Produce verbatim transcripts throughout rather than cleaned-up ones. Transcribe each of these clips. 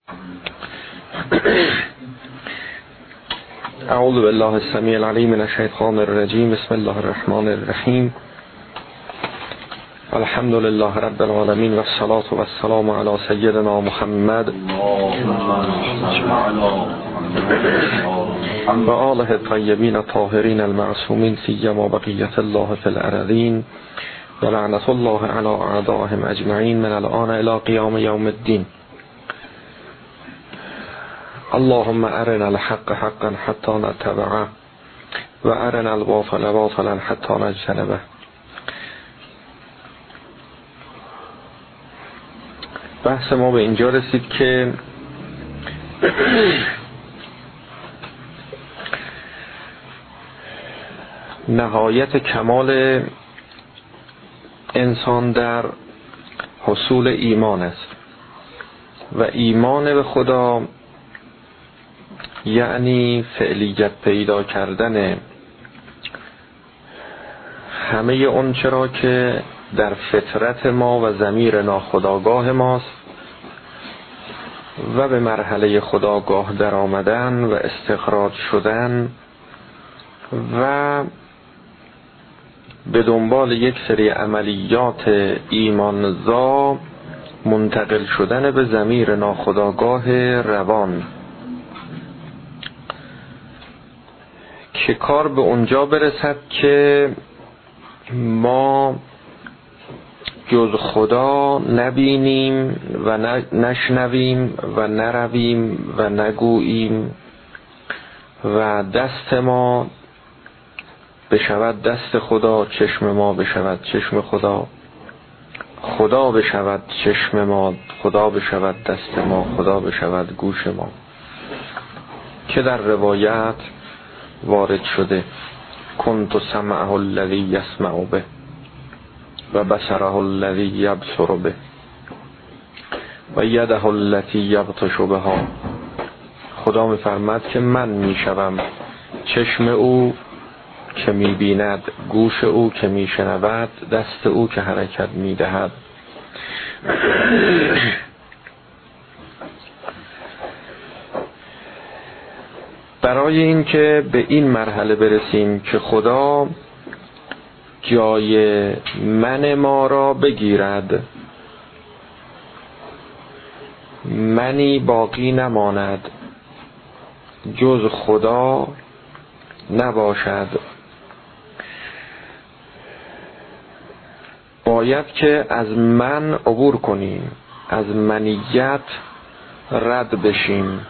اعوذ بالله السمیع العلیم من الشیطان الرجیم. بسم الله الرحمن الرحیم. الحمد لله رب العالمین و الصلاة و السلام علی سیدنا محمد و آله الطیبین الطاهرین المعصومین سیما بقیة الله فی الارضین و لعنت الله علی اعدائهم اجمعین من الان الی قیام یوم الدین. اللهم ارنا الحق حقا حتى نتبعه و ارنا الباطل باطلا حتى نجتنبه. بحث ما به اینجا رسید که نهایت کمال انسان در حصول ایمان است و ایمان به خدا یعنی فعلیت پیدا کردن همه اون چرا که در فطرت ما و ضمیر ناخودآگاه ماست و به مرحله خودآگاه در آمدن و استخراج شدن و به دنبال یک سری عملیات ایمانزا منتقل شدن به ضمیر ناخودآگاه روان که کار به اونجا برسد که ما جز خدا نبینیم و نشنویم و نرویم و نگوییم و دست ما بشود دست خدا، چشم ما بشود چشم خدا، خدا بشود چشم ما، خدا بشود دست ما، خدا بشود گوش ما، که در روایت وارد شده کنت سمعه الذی یسمع به و بصره الذی یبصر به و یده التي یبطش بها. خدا می‌فرماد که من میشوم چشم او که می‌بیند، گوش او که میشنود، دست او که حرکت می‌دهد. برای این که به این مرحله برسیم که خدا جای من ما را بگیرد، منی باقی نماند، جز خدا نباشد، باید که از من عبور کنیم، از منیت رد بشیم،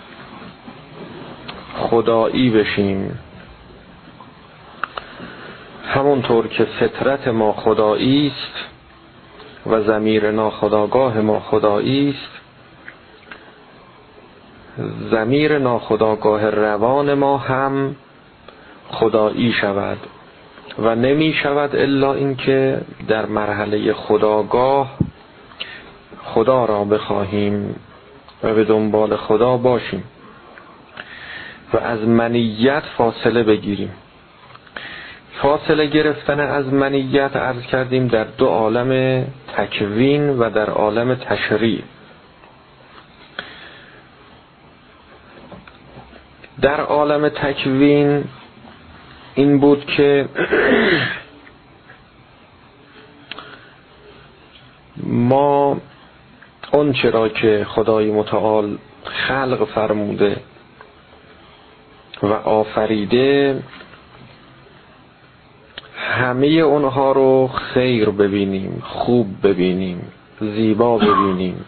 خدایی بشیم. همونطور که فطرت ما خدایی است و ضمیر ناخودآگاه ما خدایی است، ضمیر ناخودآگاه روان ما هم خدایی شود و نمی شود الا اینکه در مرحله خودآگاه خدا را بخواهیم و به دنبال خدا باشیم و از منیت فاصله بگیریم. فاصله گرفتن از منیت عرض کردیم در دو عالم تکوین و در عالم تشریع. در عالم تکوین این بود که ما اون چرا که خدای متعال خلق فرموده و آفریده همه اونها رو خیر ببینیم، خوب ببینیم، زیبا ببینیم.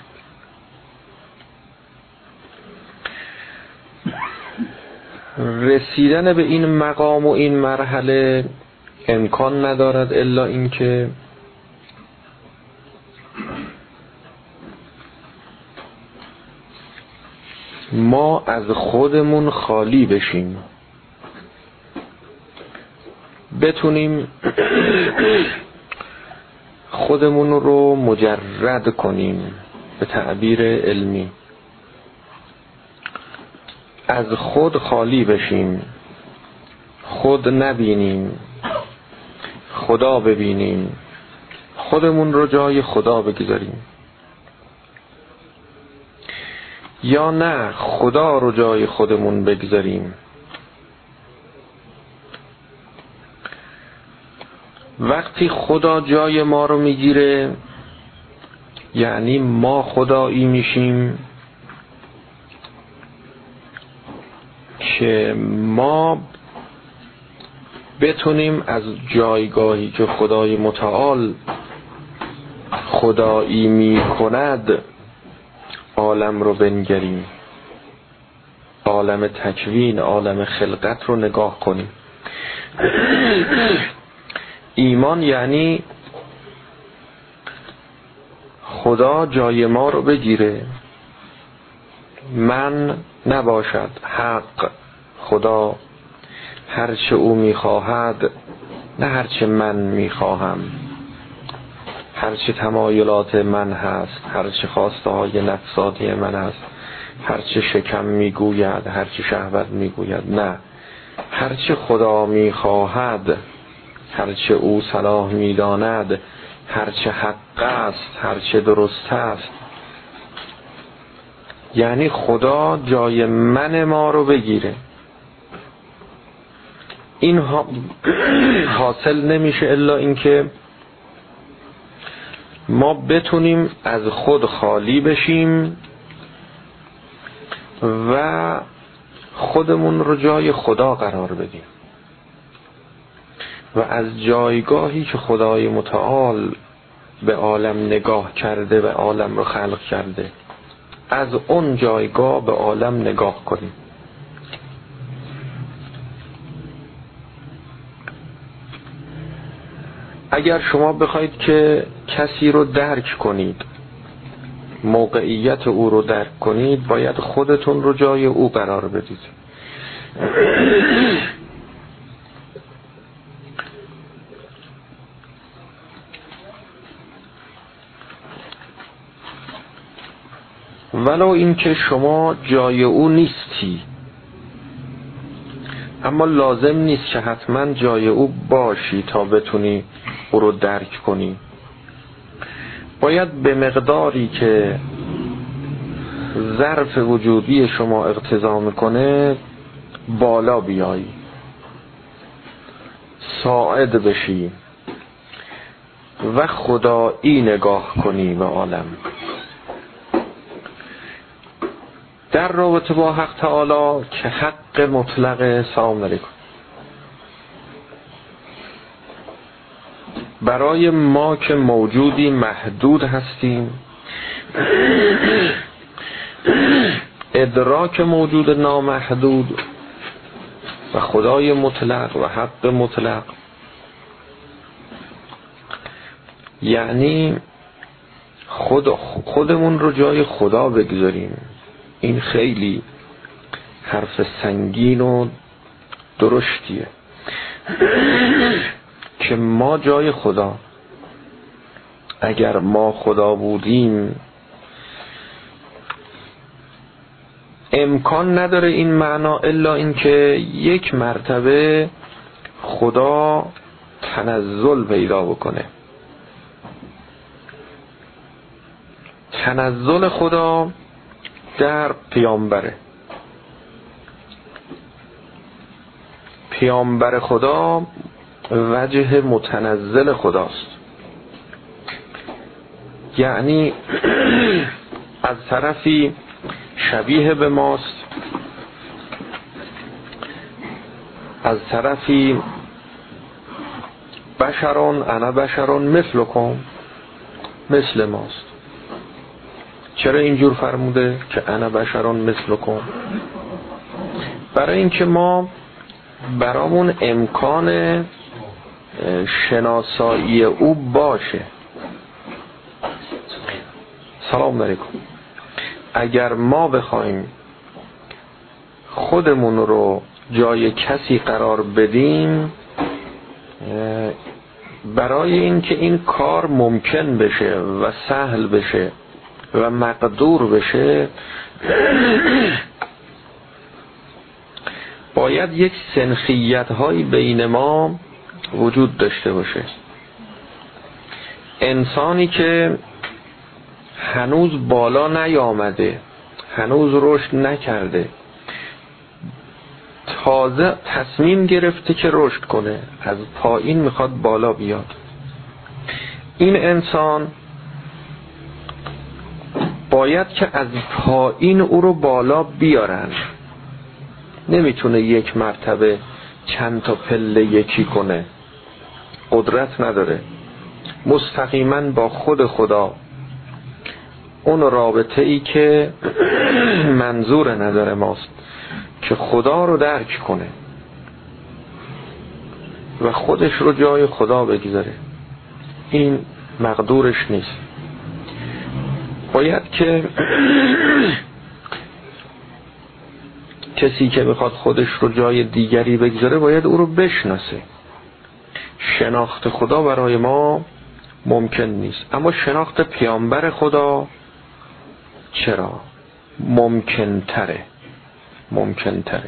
رسیدن به این مقام و این مرحله امکان ندارد الا اینکه ما از خودمون خالی بشیم، بتونیم خودمون رو مجرد کنیم، به تعبیر علمی از خود خالی بشیم، خود نبینیم، خدا ببینیم، خودمون رو جای خدا بگذاریم. یا نه خدا رو جای خودمون بگذاریم؟ وقتی خدا جای ما رو میگیره یعنی ما خدایی میشیم که ما بتونیم از جایگاهی که خدای متعال خدایی میکند عالم رو بنگریم، عالم تکوین، عالم خلقت رو نگاه کنیم. ایمان یعنی خدا جای ما رو بگیره، من نباشد، حق خدا هرچه او میخواهد نه هرچه من میخواهم، هرچه تمایلات من هست، هرچه خواسته های نفساتی من هست، هرچه شکم میگوید، هرچه شهوت میگوید، نه، هرچه خدا میخواهد، هرچه او صلاح میداند، هرچه حق است، هرچه درست است. یعنی خدا جای من ما رو بگیره. این حاصل نمیشه الا اینکه ما بتونیم از خود خالی بشیم و خودمون رو جای خدا قرار بدیم و از جایگاهی که خدای متعال به عالم نگاه کرده و عالم رو خلق کرده از اون جایگاه به عالم نگاه کنیم. اگر شما بخواید که کسی رو درک کنید، موقعیت او رو درک کنید، باید خودتون رو جای او قرار بدید. ولو اینکه شما جای او نیستی، اما لازم نیست که حتما جای او باشی تا بتونی او رو درک کنی. باید به مقداری که ظرف وجودی شما اقتضا میکنه بالا بیایی، صاعد بشی و خدایی نگاه کنی به عالم. در رابطه با حق تعالی که حق مطلق، سلام علیکم، برای ما که موجودی محدود هستیم، ادراک موجود نامحدود و خدای مطلق و حق مطلق، یعنی خود خودمون رو جای خدا بگذاریم. این خیلی حرف سنگین و درشتیه که ما جای خدا، اگر ما خدا بودیم امکان نداره این معنا الا اینکه یک مرتبه خدا تنزل پیدا بکنه. تنزل خدا در پیامبره. پیامبر خدا وجه متنزل خداست، یعنی از طرفی شبیه به ماست، از طرفی بشرون انا بشرون مثلکم، مثل ماست. چرا اینجور فرموده که انا بشرون مثلکم؟ برای اینکه ما برامون امکان شناسایی او باشه. سلام علیکم. اگر ما بخوایم خودمون رو جای کسی قرار بدیم، برای اینکه این کار ممکن بشه و سهل بشه و مقدور بشه، باید یک سنخیت هایی بین ما وجود داشته باشه. انسانی که هنوز بالا نیامده هنوز رشد نکرده، تازه تصمیم گرفته که رشد کنه، از پایین میخواد بالا بیاد، این انسان باید که از پایین او رو بالا بیارن. نمیتونه یک مرتبه چند تا پله یکی کنه، قدرت نداره. مستقیما با خود خدا، اون رابطه ای که منظور نظر ماست که خدا رو درک کنه و خودش رو جای خدا بگذاره، این مقدورش نیست. باید که کسی که میخواد خودش رو جای دیگری بگذاره باید او رو بشناسه. شناخت خدا برای ما ممکن نیست، اما شناخت پیامبر خدا چرا ممکن تره ممکن تره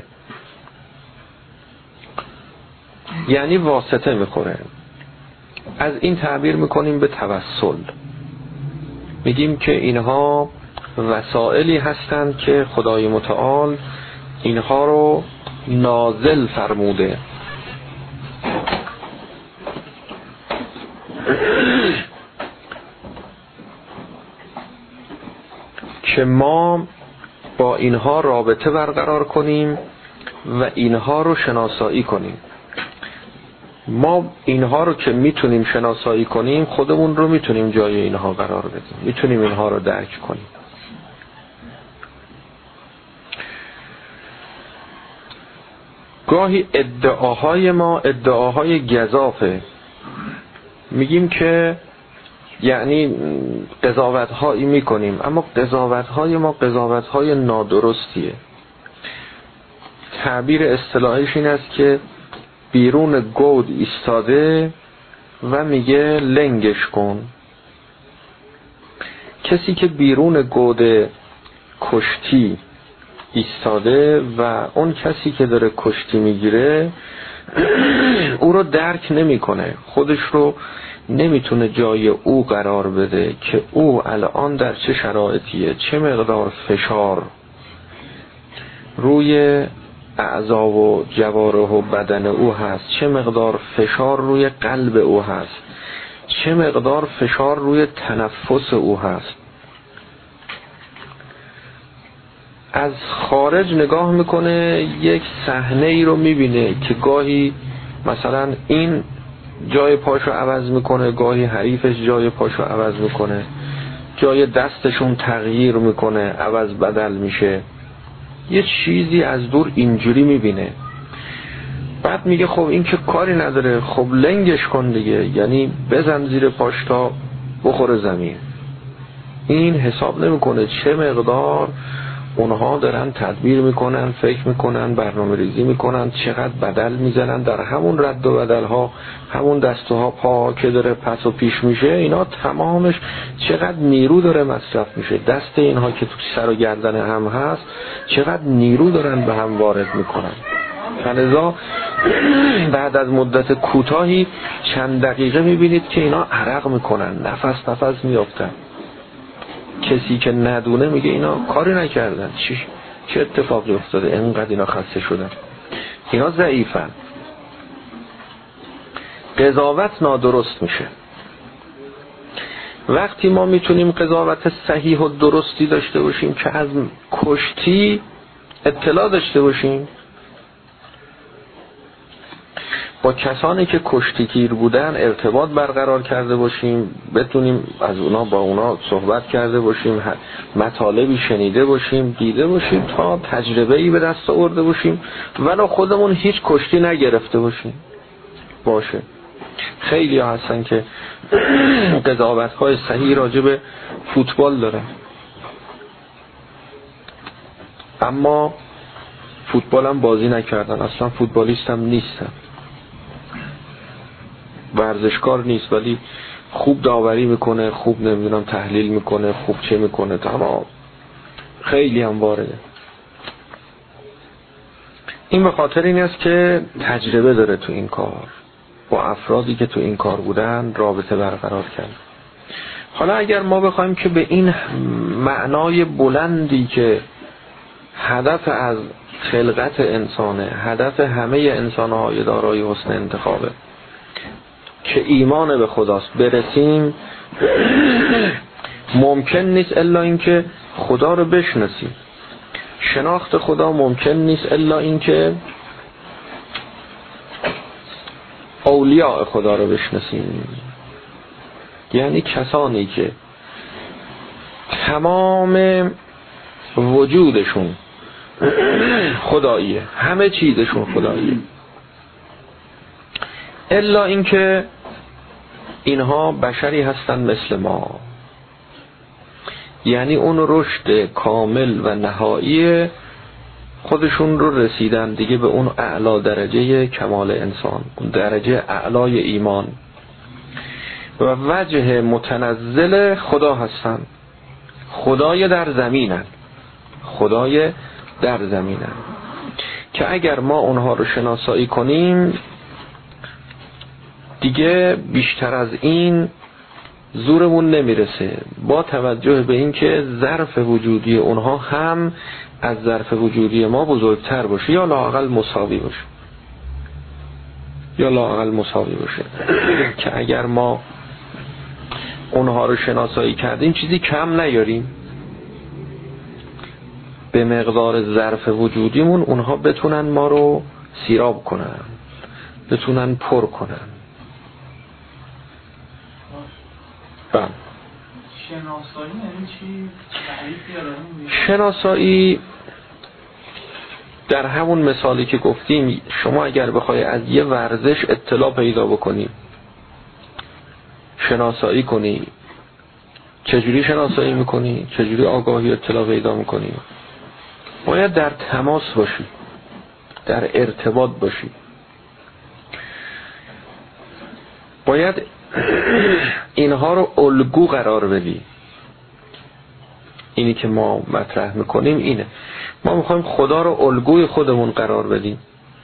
یعنی واسطه میخوره. از این تعبیر میکنیم به توسل، میگیم که اینها وسائلی هستند که خدای متعال اینها رو نازل فرموده. که ما با اینها رابطه برقرار کنیم و اینها رو شناسایی کنیم. ما اینها رو که میتونیم شناسایی کنیم، خودمون رو میتونیم جای اینها قرار بدیم، میتونیم اینها رو درک کنیم. گاهی ادعاهای ما ادعاهای گزافه، میگیم که یعنی قضاوت هایی میکنیم، اما قضاوت های ما قضاوت های نادرستیه. تعبیر اصطلاحیش این است که بیرون گود ایستاده و میگه لنگش کن. کسی که بیرون گود کشتی ایستاده و اون کسی که داره کشتی میگیره او رو درک نمیکنه، خودش رو نمیتونه جای او قرار بده که او الان در چه شرایطیه، چه مقدار فشار روی اعضا و جوارح و بدن او هست، چه مقدار فشار روی قلب او هست، چه مقدار فشار روی تنفس او هست. از خارج نگاه میکنه، یک صحنه ای رو میبینه که گاهی مثلا این جای پاشو عوض میکنه، گاهی حریفش جای پاشو عوض میکنه، جای دستشون تغییر میکنه، عوض بدل میشه، یه چیزی از دور اینجوری میبینه. بعد میگه خب این که کاری نداره، خب لنگش کن دیگه، یعنی بزن زیر پاش تا بخوره زمین. این حساب نمیکنه چه مقدار اونها دارن تدبیر میکنن، فکر میکنن، برنامه ریزی میکنن، چقدر بدل میزنن در همون رد و بدل ها، همون دستها پا که داره پس و پیش میشه، اینا تمامش چقدر نیرو داره مصرف میشه. دست اینها که تو سر و گردن هم هست چقدر نیرو دارن به هم وارد میکنن. فلذا بعد از مدت کوتاهی چند دقیقه میبینید که اینا عرق میکنن، نفس نفس میافتن. کسی که ندونه میگه اینا کاری نکردن، چی چه اتفاقی افتاده اینقدر اینا خسته شدن، اینا ضعیفن. قضاوت نادرست میشه. وقتی ما میتونیم قضاوت صحیح و درستی داشته باشیم که از کشتی اطلاع داشته باشیم، با کسانی که کشتیگیر بودن ارتباط برقرار کرده باشیم، بتونیم از اونا با اونا صحبت کرده باشیم، مطالبی شنیده باشیم، دیده باشیم، تا تجربه‌ای به دست آورده باشیم ولی خودمون هیچ کشتی نگرفته باشیم باشه. خیلی ها هستن که قضاوت‌های صحیح راجع به فوتبال دارن، اما فوتبال هم بازی نکردن، اصلا فوتبالیست هم نیستن، ورزشکار نیست، ولی خوب داوری میکنه، خوب نمیدونم تحلیل میکنه، خوب چه میکنه، تمام خیلی هم وارده. این به خاطر این است که تجربه داره تو این کار، با افرادی که تو این کار بودن رابطه برقرار کرد. حالا اگر ما بخوایم که به این معنای بلندی که هدف از خلقت انسانه، هدف همه انسانهای دارای حسن انتخابه که ایمان به خداست برسیم، ممکن نیست الا اینکه خدا رو بشناسیم. شناخت خدا ممکن نیست الا اینکه اولیاء خدا رو بشناسیم، یعنی کسانی که تمام وجودشون خداییه، همه چیزشون خداییه، الا اینکه اینها بشری هستن مثل ما، یعنی اون رشد کامل و نهایی خودشون رو رسیدن دیگه به اون اعلی درجه کمال انسان، اون درجه اعلای ایمان و وجه متنزل خدا هستن، خدای در زمینن، خدای در زمینن که اگر ما اونها رو شناسایی کنیم دیگه بیشتر از این زورمون نمیرسه، با توجه به اینکه ظرف وجودی اونها هم از ظرف وجودی ما بزرگتر باشه یا لااقل مساوی باشه، یا لااقل مساوی باشه که اگر ما اونها رو شناسایی کردیم چیزی کم نیاریم، به مقدار ظرف وجودیمون اونها بتونن ما رو سیراب کنن، بتونن پر کنن. بله. شناسایی یعنی چی؟ شناسایی در همون مثالی که گفتیم، شما اگر بخوای از یه ورزش اطلاع پیدا بکنی، شناسایی کنی، چجوری شناسایی میکنی؟ چجوری آگاهی اطلاع پیدا میکنی؟ باید در تماس باشی، در ارتباط باشی، باید اینها رو الگو قرار بدی. اینی که ما مطرح میکنیم اینه، ما میخوایم خدا رو الگوی خودمون قرار بدیم،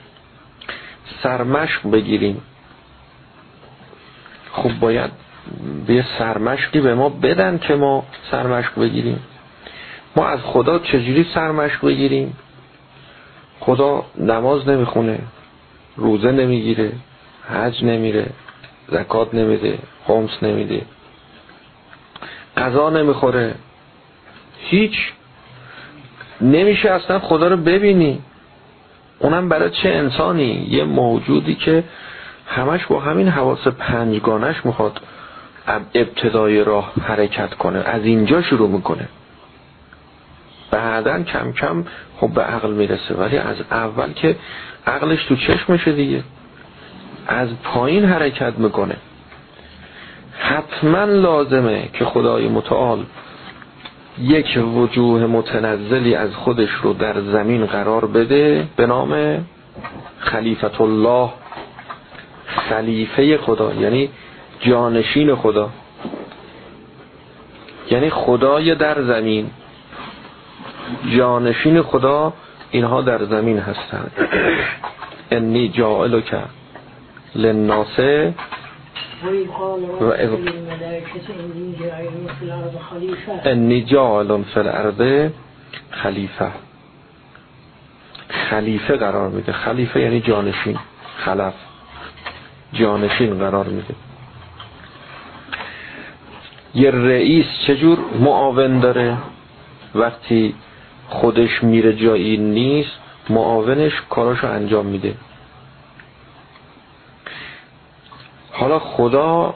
سرمشق بگیریم. خب باید به سرمشقی به ما بدن که ما سرمشق بگیریم. ما از خدا چجوری سرمشق بگیریم؟ خدا نماز نمیخونه، روزه نمیگیره، حج نمیره، زکات نمیده، خمس نمیده، غذا نمیخوره، هیچ نمیشه اصلا خدا رو ببینی. اونم برای چه انسانی؟ یه موجودی که همش با همین حواس پنجگانش میخواد ابتدای راه حرکت کنه، از اینجا شروع میکنه، بعدن کم کم خب به عقل میرسه، ولی از اول که عقلش تو چشمشه دیگه، از پایین حرکت میکنه. حتما لازمه که خدای متعال یک وجوه متنزلی از خودش رو در زمین قرار بده به نام خلیفت الله، خلیفه خدا، یعنی جانشین خدا، یعنی خدای در زمین، جانشین خدا. اینها در زمین هستند. انی جاعلک للناس و انی جاعل فی الارض خلیفه. خلیفه قرار میده، خلیفه یعنی جانشین، خلف جانشین قرار میده. یه رئیس چجور معاون داره؟ وقتی خودش میره جایی نیست، معاونش کاراشو انجام میده. حالا خدا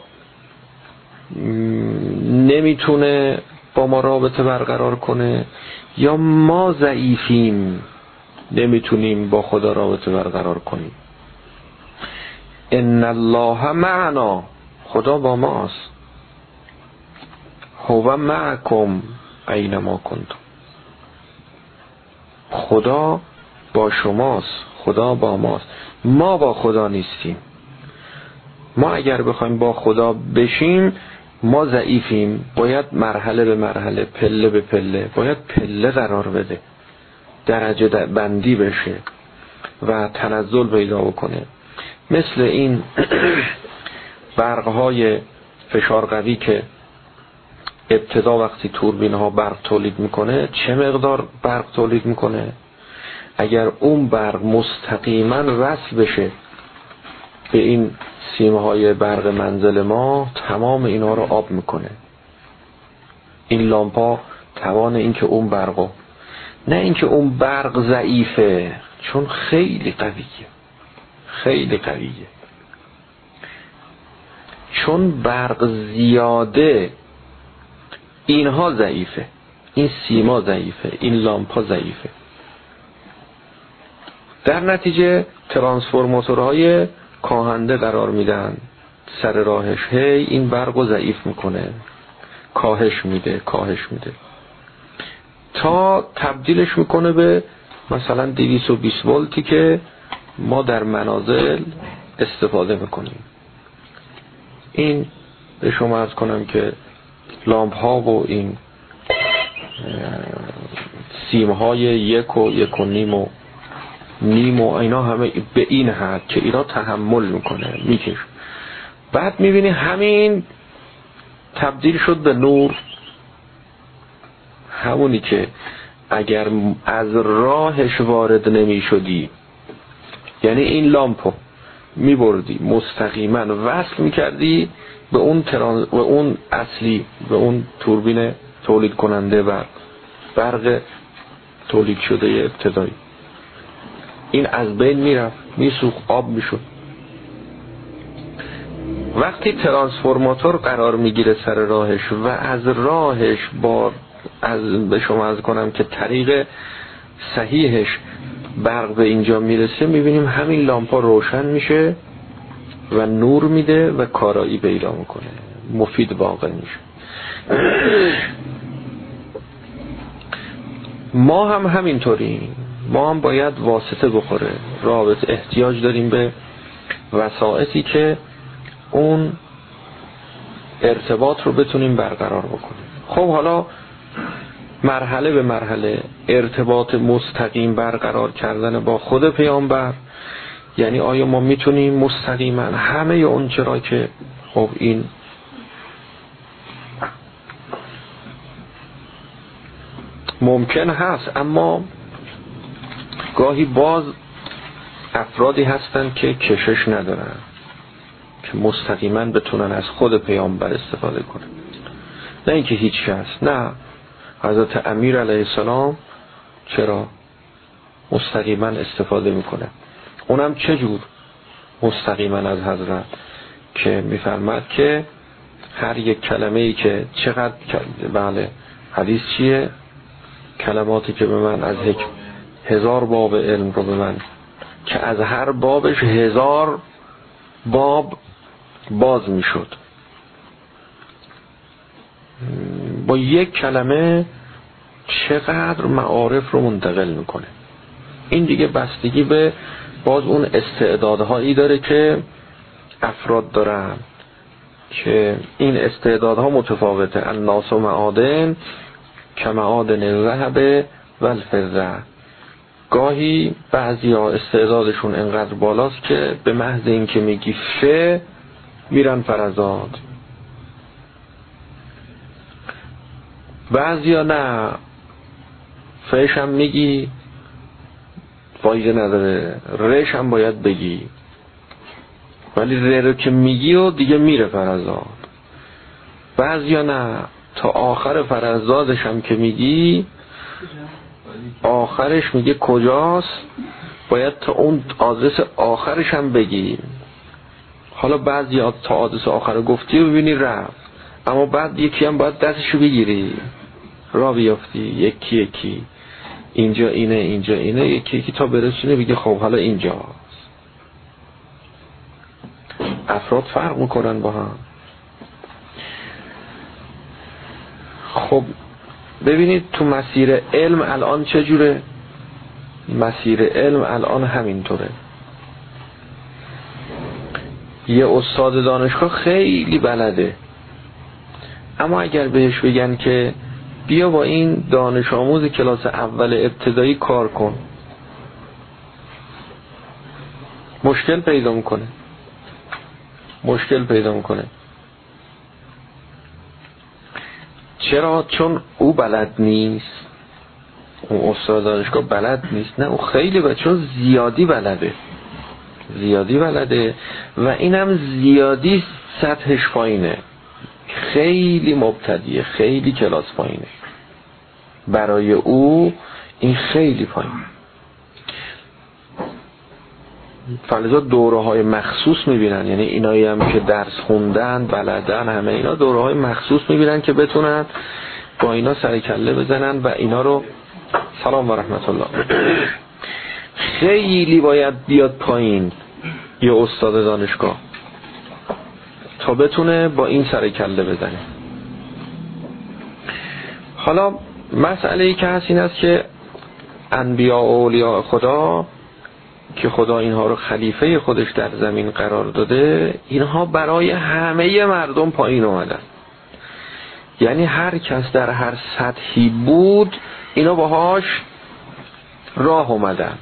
نمیتونه با ما رابطه برقرار کنه یا ما ضعیفیم نمیتونیم با خدا رابطه برقرار کنیم؟ ان الله معنا، خدا با ماست. هو معکم اینما کنتم، خدا با شماست، خدا با ماست، ما با خدا نیستیم. ما اگر بخوایم با خدا بشیم ما ضعیفیم، باید مرحله به مرحله، پله به پله، باید پله قرار بده، درجه بندی بشه و تنزل پیدا بکنه. مثل این برقهای فشار قوی که ابتدا وقتی توربین ها برق تولید میکنه چه مقدار برق تولید میکنه؟ اگر اون برق مستقیما وصل بشه به این سیمه های برق منزل ما، تمام اینا رو آب میکنه. این لامپا توان این که اون برقو، نه اینکه اون برق ضعیفه، چون خیلی قویه، خیلی قویه. چون برق زیاده اینها ضعیفه، این سیما ضعیفه، این لامپا ضعیفه. در نتیجه ترانسفورماتورهای کاهنده قرار میدن سر راهش، هی این برقو ضعیف میکنه، کاهش میده کاهش میده تا تبدیلش میکنه به مثلا دویست و بیست ولتی که ما در منازل استفاده میکنیم. این به شما عرض کنم که لامپ ها و این سیم های یک و یک و نیم و نیم و اینا همه به این حد که اینا تحمل میکنه، میکش. بعد میبینی همین تبدیل شد به نور، همونی که اگر از راهش وارد نمی شدی، یعنی این لامپو می بردی مستقیما وصل می کردی به اون تران و اون اصلی، به اون توربین تولید کننده و برق تولید شده ابتدایی، این از بین می رفت، می سوخت، آب می شد. وقتی ترانسفورماتور قرار می گیره سر راهش و از راهش با از به شما عرض کنم که طریق صحیحش برق به اینجا میرسه، میبینیم همین لامپا روشن میشه و نور میده و کارایی پیدا میکنه، مفید واقع میشه. ما هم همینطوریم، ما هم باید واسطه بخوره، رابط احتیاج داریم به وسائطی که اون ارتباط رو بتونیم برقرار بکنیم. خب حالا مرحله به مرحله ارتباط مستقیم برقرار کردن با خود پیامبر، یعنی آیا ما میتونیم مستقیما همه اون چرا که خب این ممکن هست، اما گاهی باز افرادی هستن که کشش ندارن که مستقیما بتونن از خود پیامبر استفاده کنن، نه اینکه هیچ کس. نه، حضرت امیر علیه السلام چرا مستقیما استفاده میکنه، اونم چجور مستقیما از حضرت، که میفرماد که هر یک کلمه ای که چقدر، بله حدیث چیه، کلماتی که به من از یک هزار باب علم رو به من، که از هر بابش هزار باب باز میشد. با یک کلمه چقدر معارف رو منتقل میکنه. این دیگه بستگی به باز اون استعدادهایی داره که افراد دارن، که این استعدادها متفاوته. الناس و معادن که معادن الذهب و الفضه. گاهی بعضی ها استعدادشون انقدر بالاست که به محض این که میگی شه میرن فرزاد، بعضی ها نه، فش هم میگی فایده نداره، رش هم باید بگی، ولی ره رو که میگی و دیگه میره فرزاد. بعضی ها نه، تا آخر فرزادش هم که میگی آخرش میگه کجاست، باید تا اون آدرس آخرش هم بگی. حالا بعضی ها تا آدرس آخر گفتی و ببینی رفت، اما بعد یکی هم باید دستشو بگیری را بیافتی، یکی یکی اینجا اینه اینجا اینه، یکی یکی تا برسونه بگی خب حالا اینجاست. افراد فرق میکنن با هم. خب ببینید تو مسیر علم الان چجوره؟ مسیر علم الان همینطوره. یه استاد دانشگاه خیلی بلده، اما اگر بهش بگن که بیا با این دانش آموز کلاس اول ابتدایی کار کن، مشکل پیدا میکنه مشکل پیدا میکنه چرا؟ چون او بلد نیست، اون استاد دانشگاه بلد نیست، نه او خیلی بلد، چون زیادی بلده زیادی بلده و اینم زیادی سطحش پایینه، خیلی مبتدیه، خیلی کلاس پایینه، برای او این خیلی پایین. فلذا دوره های مخصوص میبینن، یعنی اینایی هم که درس خوندن بلدن، همه اینا دوره های مخصوص میبینن که بتونن با اینا سر کله بزنن و اینا رو. سلام و رحمت الله. خیلی باید بیاد پایین یه استاد دانشگاه تا بتونه با این سر کله بزنه. حالا مسئله ای که هست این است که انبیاء و اولیاء خدا که خدا اینها رو خلیفه خودش در زمین قرار داده، اینها برای همه مردم پایین اومدن، یعنی هر کس در هر سطحی بود اینا باهاش راه اومدن،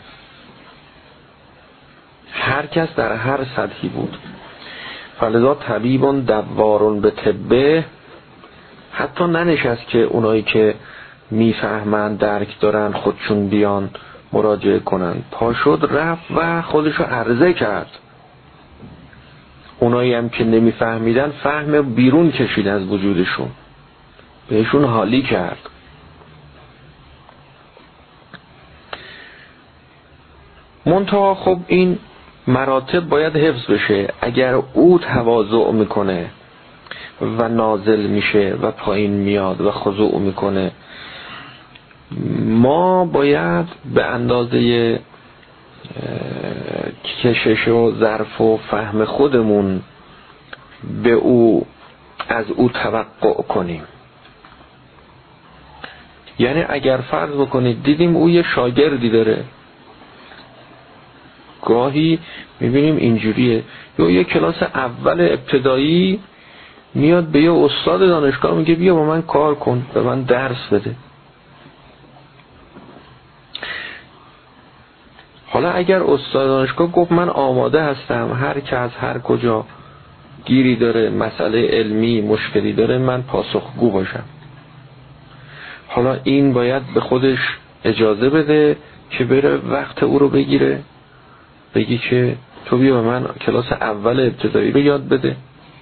هر کس در هر سطحی بود. فلذا طبیبون دوارون به طبه، حتی ننشست که اونایی که میفهمن درک دارن خودشون بیان مراجعه کنن، پا شد رفت و خودشو عرضه کرد. اونایی هم که نمیفهمیدن فهم بیرون کشید از وجودشون، بهشون حالی کرد. منتها خب این مراتب باید حفظ بشه. اگر او تواضع میکنه و نازل میشه و پایین میاد و خضوع میکنه، ما باید به اندازه کشش و ظرف و فهم خودمون به او از او توقع کنیم. یعنی اگر فرض بکنید دیدیم او یه شاگردی داره، گاهی میبینیم اینجوریه، یا یه کلاس اول ابتدایی میاد به یه استاد دانشگاه میگه بیا با من کار کن، به من درس بده. حالا اگر استاد دانشگاه گفت من آماده هستم، هر که از هر کجا گیری داره، مسئله علمی مشکلی داره، من پاسخگو باشم. حالا این باید به خودش اجازه بده که بره وقت او رو بگیره، بگی که تو بیا به من کلاس اول ابتدایی رو یاد بده،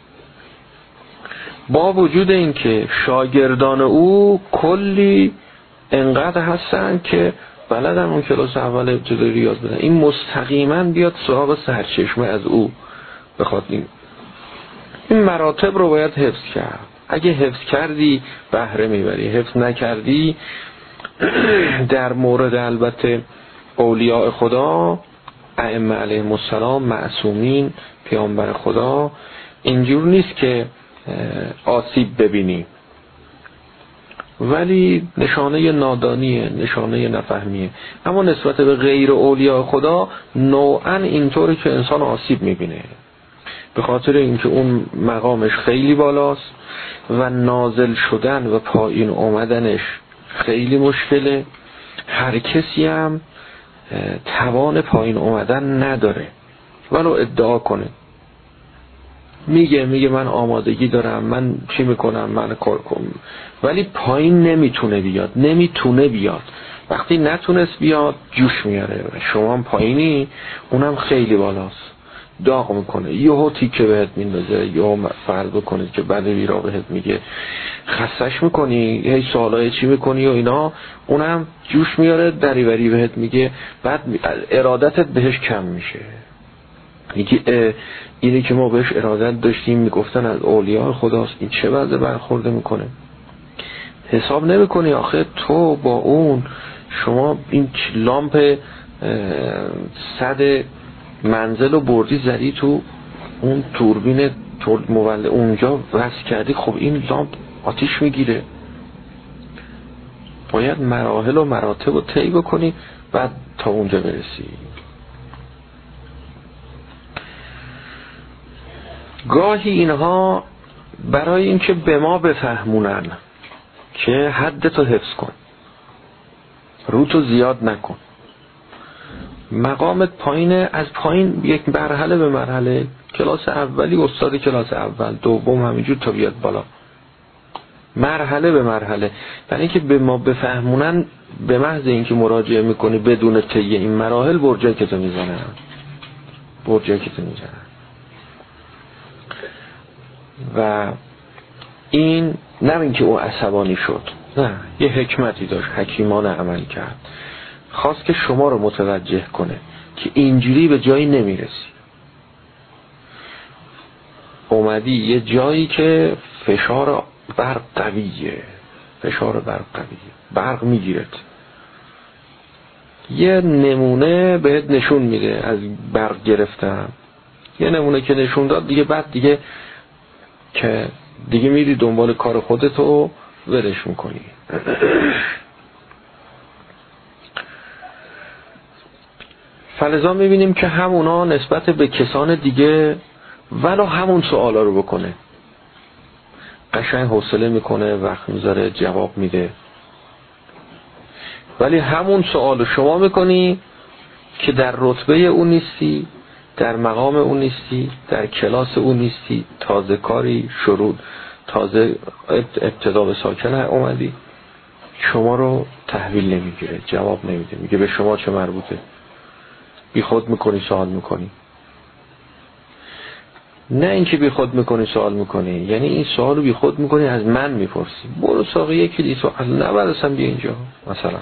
با وجود این که شاگردان او کلی انقدر هستن که بلدن اون کلاس اول ابتدایی رو یاد بدن. این مستقیما بیاد سراغ سرچشمه از او بخواد. این این مراتب رو باید حفظ کرد. اگه حفظ کردی بهره میبری، حفظ نکردی در مورد البته اولیاء خدا، ائمه علیهم السلام، معصومین، پیامبر خدا، اینجور نیست که آسیب ببینی، ولی نشانه نادانیه، نشانه نفهمیه. اما نسبت به غیر اولیاء خدا نوعا اینطوری که انسان آسیب میبینه، به خاطر اینکه اون مقامش خیلی بالاست و نازل شدن و پایین اومدنش خیلی مشکله. هر کسی هم توان پایین اومدن نداره، ولو ادعا کنه، میگه میگه من آمادگی دارم، من چی میکنم، من کار کنم، ولی پایین نمیتونه بیاد، نمیتونه بیاد. وقتی نتونست بیاد جوش میاره. شما هم پایینی، اونم خیلی بالاست، داغ میکنه، یهو تیکه بهت میندازه، یهو فرض بکنید که بعد ویرا بهت میگه، خستش میکنی، هی سوالای چی میکنی و اینا، اونم جوش میاره، دریوری بهت میگه، بعد ارادتت بهش کم میشه. میگه اینی که ما بهش ارادت داشتیم میگفتن از اولیاء خداست، این چه وضع برخورده میکنه. حساب نمیکنی آخه تو با اون، شما این لامپ صد منزل و بردی زدی تو اون توربین تولید مولد، اونجا وصل کردی، خب این لامپ آتیش میگیره. باید مراحل و مراتب رو طی بکنی بعد تا اونجا برسی. گاهی اینها برای اینکه به ما بفهمونن که حدتو حفظ کن، روتو زیاد نکن، مقامت پایینه، از پایین یک مرحله به مرحله، کلاس اولی استاد کلاس اول، دوم همینجور تا بیاد بالا. مرحله به مرحله. برای اینکه به ما بفهمونن به محض اینکه مراجعه میکنی بدون طی این مراحل برجکتو میزنن برجکتو میزنن و این نه اینکه او عصبانی شد، نه، یه حکمتی داشت، حکیمانه عمل کرد، خواست که شما رو متوجه کنه که اینجوری به جایی نمیرسی. اومدی یه جایی که فشار برق قویه، فشار برق قویه، برق میگیرد. یه نمونه بهت نشون میده از برق گرفتن، یه نمونه که نشون داد دیگه، بعد دیگه که دیگه میری دنبال کار خودتو ولش میکنی. فلذا میبینیم که همونا نسبت به کسان دیگه ولو همون سوالا رو بکنه، قشنگ حوصله میکنه، وقت میذاره، جواب میده، ولی همون سوالو شما میکنی که در رتبه اون نیستی، در مقام اون نیستی، در کلاس اون نیستی، تازه کاری شروع، تازه ابتدا به ساکن اومدی، شما رو تحویل نمیگیره، جواب نمیده، میگه به شما چه مربوطه، بی خود میکنی سوال میکنی. نه اینکه بی خود میکنی سوال میکنی، یعنی این سوال رو بی خود میکنی، از من میپرسی، برو ساقه یکی دی سوال نبرسم بیا اینجا مثلا.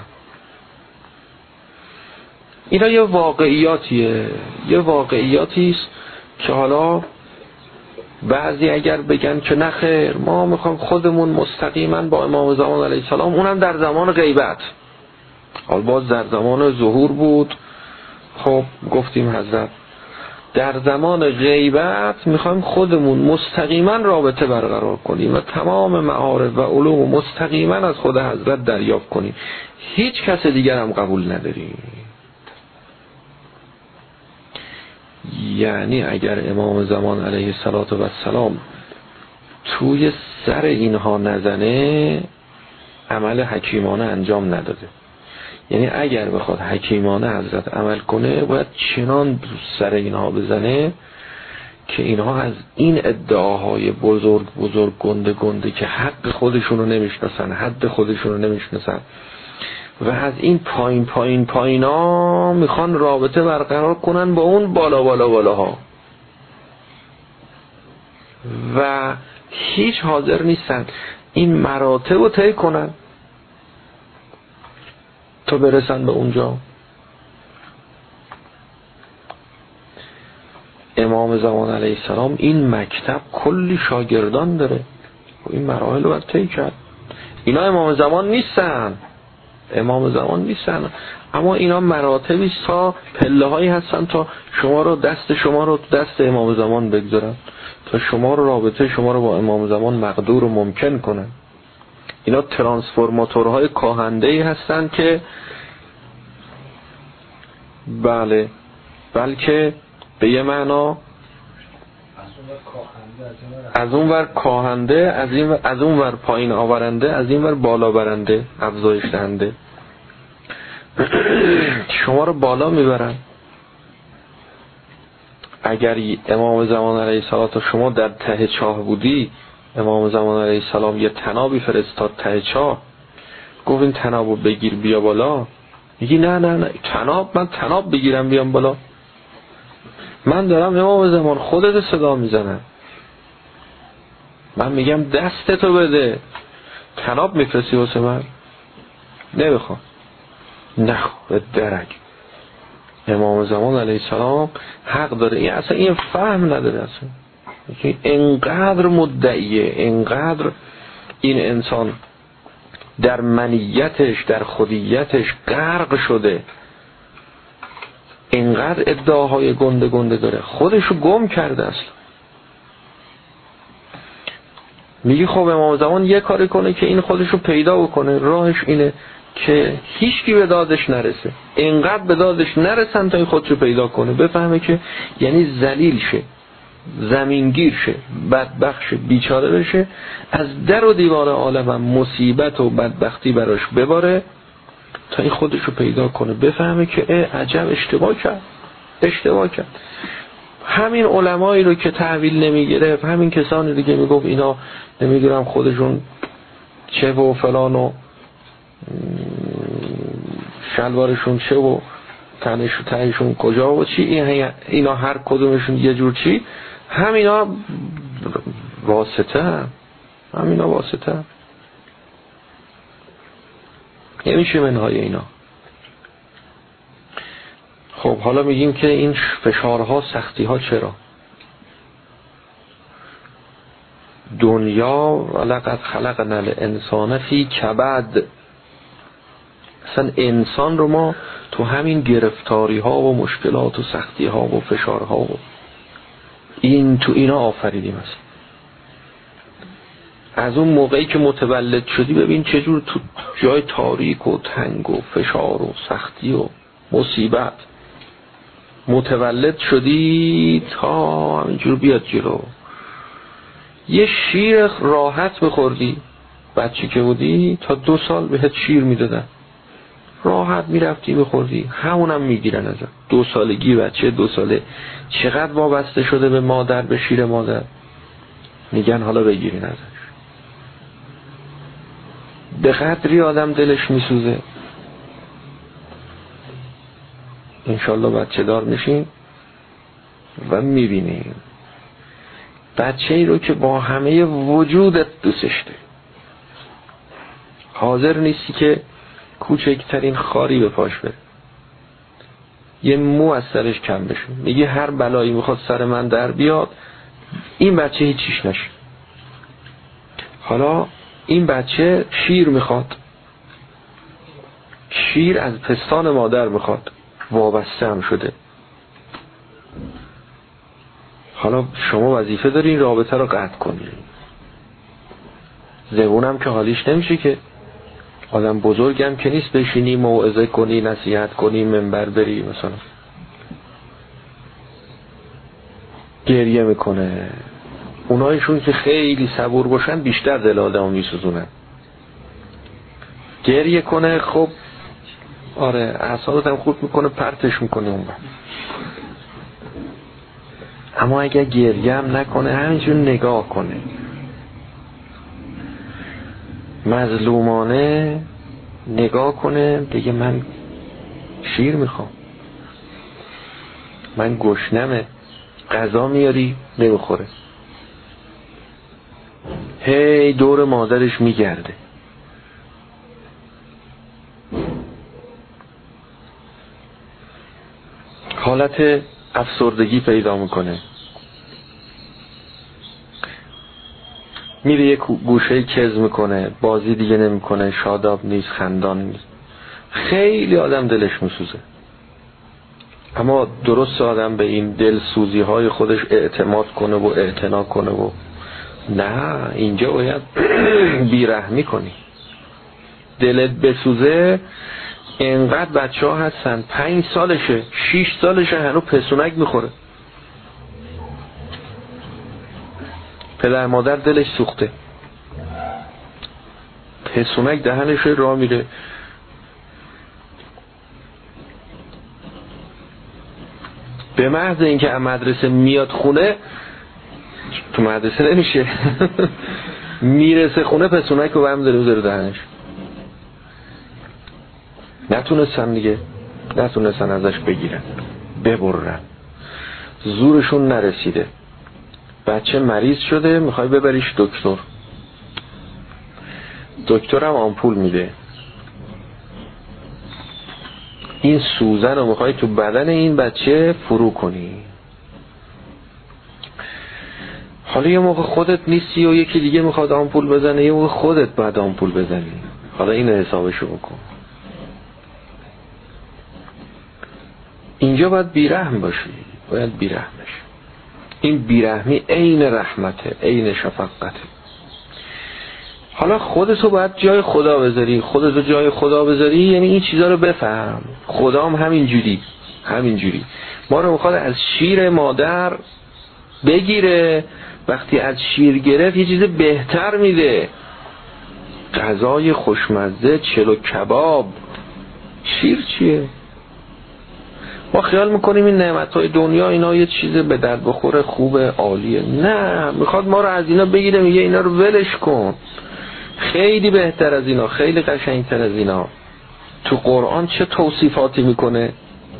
اینا یه واقعیاتیه، یه واقعیاتیست که حالا بعضی اگر بگن که نه خیر ما میخوام خودمون مستقیما با امام زمان علیه السلام، اونم در زمان غیبت، حال باز در زمان ظهور بود، خب گفتیم حضرت در زمان غیبت میخوایم خودمون مستقیما رابطه برقرار کنیم و تمام معارف و علوم مستقیما از خود حضرت دریافت کنیم، هیچ کس دیگر هم قبول نداریم. یعنی اگر امام زمان علیه السلام توی سر اینها نزنه عمل حکیمانه انجام نداده. یعنی اگر بخواد حکیمانه حضرت عمل کنه باید چنان سر اینها بزنه که اینها از این ادعاهای بزرگ بزرگ گنده گنده که حق خودشونو نمیشناسن، حد خودشونو نمیشناسن و از این پایین پایین پایین ها میخوان رابطه برقرار کنن با اون بالا بالا بالا ها و هیچ حاضر نیستن این مراتب رو طی کنن تا برسن به اونجا. امام زمان علیه السلام این مکتب کلی شاگردان داره، این مراحل رو باید طی کرد. اینا امام زمان نیستن، امام زمان نیستن، اما اینا مراتبی تا پله هایی هستن تا شما رو دست شما رو دست امام زمان بگذارن، تا شما رو رابطه شما رو با امام زمان مقدور و ممکن کنن. اینا ترانسفورماتورهای کاهنده‌ای هستن که بله بلکه به یه معنا از اون ور کاهنده، از این از اون ور پایین آورنده، از این ور بالا برنده، افزایش دهنده، شما رو بالا میبرن. اگر امام زمان علیه السلام شما در ته چاه بودی، امام زمان علیه السلام یه طنابی فرستاد ته چاه، گفت این طنابو بگیر بیا بالا، میگی نه نه نه طناب، من طناب بگیرم بیام بالا؟ من دارم امام زمان خودت صدا میزنم، من میگم دستتو بده، طناب میفرستی واسه من؟ نمیخوام. نه به درک امام زمان علیه السلام حق داره، این اصلا این فهم نداره، اصلا اینقدر مدعیه، اینقدر این انسان در منیتش در خودیتش غرق شده، اینقدر ادعاهای گنده گنده داره، خودشو گم کرده اصلا. میگی خب امام زمان یه کاری کنه که این خودشو پیدا بکنه، راهش اینه که هیچکی به دادش نرسه، اینقدر به دادش نرسن تا این خودشو پیدا کنه، بفهمه که یعنی ذلیل شه، زمینگیر شه، بدبخت شه، بیچاره بشه، از در و دیوار عالم مصیبت و بدبختی براش بباره تا این خودشو پیدا کنه، بفهمه که اه عجب اشتباه کرد، اشتباه کرد. همین علمایی رو که تحویل نمیگرفت، همین کسانی دیگه میگفت اینا نمیدونم خودشون چه و فلان و شلوارشون چه و تنشون تنشون کجا و چی، اینا هر کدومشون یه جور چی، همینا واسطه هم همینا واسطه هم نمیشه منهای اینا. خب حالا میگیم که این فشارها سختیها چرا؟ دنیا ولقد خلقنا الانسان فی کبد، اصلا انسان رو ما تو همین گرفتاری ها و مشکلات و سختی ها و فشارها و این تو اینا آفریدیم. است از اون موقعی که متولد شدی ببین چجور تو جای تاریک و تنگ و فشار و سختی و مصیبت متولد شدی تا همینجور بیاد جلو. یه شیر راحت بخوردی بچه که بودی تا دو سال بهت شیر میدادن، راحت میرفتی بخوردی، همونم میگیرن ازت. دو سالگی بچه دو ساله چقدر وابسته شده به مادر، به شیر مادر، میگن حالا بگیرین ازش. به قدری آدم دلش میسوزه. انشالله بچه دار میشین و میبینیم بچه ای رو که با همه وجودت دوستش داری، حاضر نیستی که کوچکترین خاری به پاش بره، یه مو از سرش کم بشه، میگه هر بلایی میخواد سر من در بیاد این بچه هیچیش نشه. حالا این بچه شیر میخواد، شیر از پستان مادر میخواد، وابسته هم شده. حالا شما وظیفه داری این رابطه رو قطع کنی. زبونم که حالیش نمیشه که، آدم بزرگم که نیست بشینی موعظه کنی نصیحت کنی منبر بری مثلا. گریه میکنه. اونایشون که خیلی صبور باشن بیشتر دل آدمو میسوزونن. گریه کنه خب آره اعصابت هم خود میکنه، پرتش میکنه اون وقت. اما اگه گریه هم نکنه همینجور نگاه کنه مظلومانه نگاه کنه، دیگه من شیر میخوام، من گشنمه، غذا میاری نمیخوره، هی دور مادرش میگرده. حالت افسردگی پیدا میکنه، میره یک گوشه کز میکنه، بازی دیگه نمیکنه، شاداب نیست، خندان نیست. خیلی آدم دلش میسوزه. اما درست آدم به این دلسوزی های خودش اعتماد کنه و اعتنا کنه و نه، اینجا باید بیرحمی کنی. دلت بسوزه. اینقدر بچه ها هستن پنج سالشه شیش سالشه هنو پسونک میخوره، پدر مادر دلش سوخته، پسونک دهنش راه میره، به محض اینکه مدرسه میاد خونه، تو مدرسه نمیشه میرسه خونه پسونک رو برم داره بذاره دهنش. نتونستن دیگه، نتونستن ازش بگیرن ببرن، زورشون نرسیده. بچه مریض شده میخوای ببریش دکتر، دکترم آمپول میده، این سوزن رو میخوای تو بدن این بچه فرو کنی. حالا یه موقع خودت نیستی و یکی دیگه میخواد آمپول بزنه، یه موقع خودت باید آمپول بزنی. حالا این حسابشو بکن. اینجا باید بیرحم باشی، باید بیرحم باشی. این بیرحمی عین رحمته، عین شفقته. حالا خودتو باید جای خدا بذاری، خودتو جای خدا بذاری یعنی این چیزا رو بفهم. خدا هم همین جوری همین جوری ما رو میخواد از شیر مادر بگیره، وقتی از شیر گرفت یه چیز بهتر میده، غذای خوشمزه، چلو کباب. شیر چیه؟ ما خیال میکنیم این نعمتهای دنیا اینا یه چیز به درد بخوره خوبه عالیه. نه، میخواد ما رو از اینا بگیره، میگه اینا رو ولش کن، خیلی بهتر از اینا، خیلی قشنگتر از اینا. تو قرآن چه توصیفاتی میکنه؟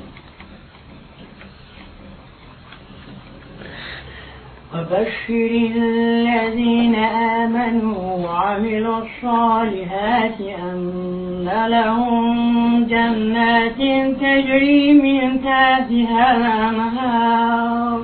وبشر الذين آمنوا وعملوا الصالحات أن لهم جنات تجري من تحتها الأنهار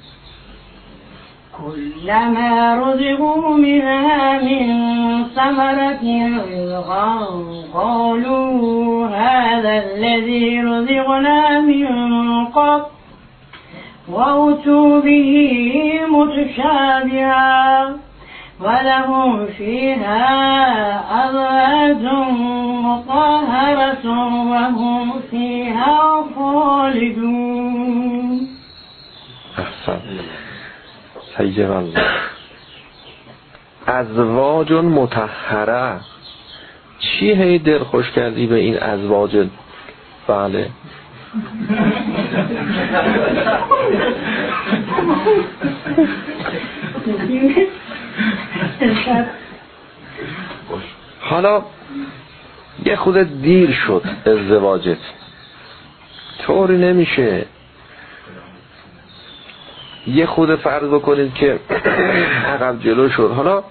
كلما رزقوا منها من ثمرة رزقا قالوا هذا الذي رزقنا من قبل وأتوا به متشابها ولهم فيها أزواج مطهرة وهم فيها خالدون. احسن. سید الله. ازواج مطهره، چی هی دل خوش کردی به این ازواج؟ بله حالا یه خود دیر شد ازدواجت، طوری نمیشه. یه خود فرض بکنید که عقب جلو شد، حالا